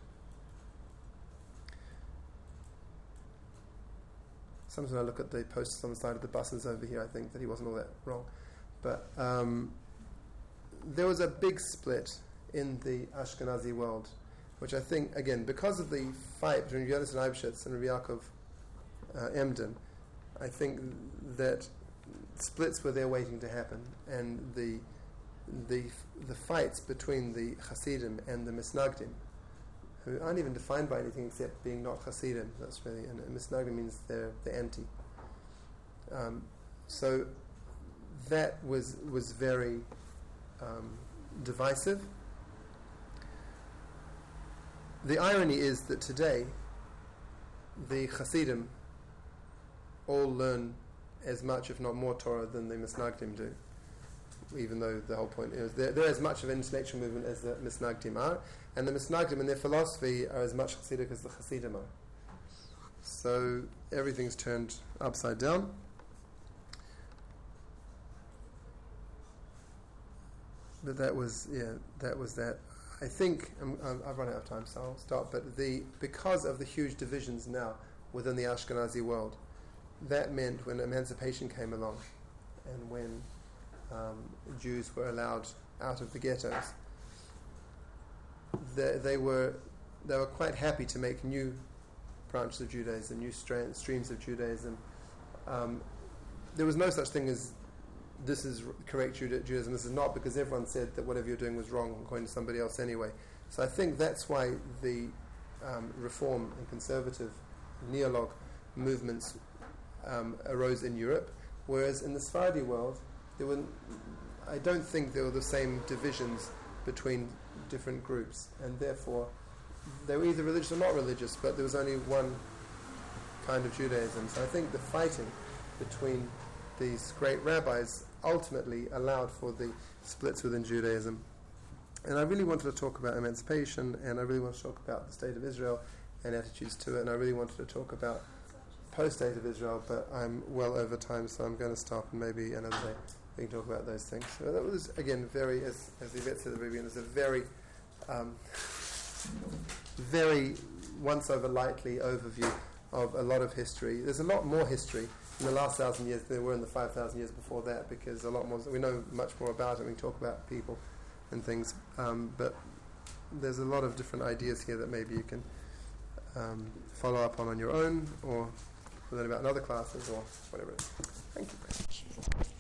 Sometimes when I look at the posters on the side of the buses over here, I think that he wasn't all that wrong. But um, there was a big split in the Ashkenazi world, which I think, again, because of the fight between Yonasan Eibschitz and Rabbi Yaakov uh, Emden, I think that splits were there waiting to happen, and the the the fights between the Hasidim and the Misnagdim, who aren't even defined by anything except being not Hasidim. That's really, and Misnagdim means they're the anti. Um, so that was was very um, divisive. The irony is that today the Hasidim all learn as much, if not more, Torah than the Misnagdim do, even though the whole point is they're, they're as much of an intellectual movement as the Misnagdim are, and the Misnagdim in their philosophy are as much Hasidic as the Hasidim are. So everything's turned upside down. But that was, yeah, that was that. I think um, um, I've run out of time, so I'll stop. But the because of the huge divisions now within the Ashkenazi world, that meant when emancipation came along, and when um, Jews were allowed out of the ghettos, they, they were they were quite happy to make new branches of Judaism, new stra- streams of Judaism. Um, there was no such thing as this is correct Juda- Judaism, this is not, because everyone said that whatever you're doing was wrong according to somebody else anyway. So I think that's why the um, reform and conservative neolog movements um, arose in Europe, whereas in the Sephardi world, there were, I don't think there were the same divisions between different groups, and therefore they were either religious or not religious, but there was only one kind of Judaism. So I think the fighting between these great rabbis ultimately allowed for the splits within Judaism. And I really wanted to talk about emancipation, and I really want to talk about the state of Israel and attitudes to it, and I really wanted to talk about post-state of Israel, but I'm well over time, so I'm going to stop, and maybe another day we can talk about those things. So that was, again, very, as, as Yvette said at the very beginning, it was a very, um, very once-over lightly overview of a lot of history. There's a lot more history in the last thousand years than there were in the five thousand years before that, because a lot more, we know much more about it, we can talk about people and things, um, but there's a lot of different ideas here that maybe you can um, follow up on on your own, or learn about in other classes, or whatever it is. Thank you very much.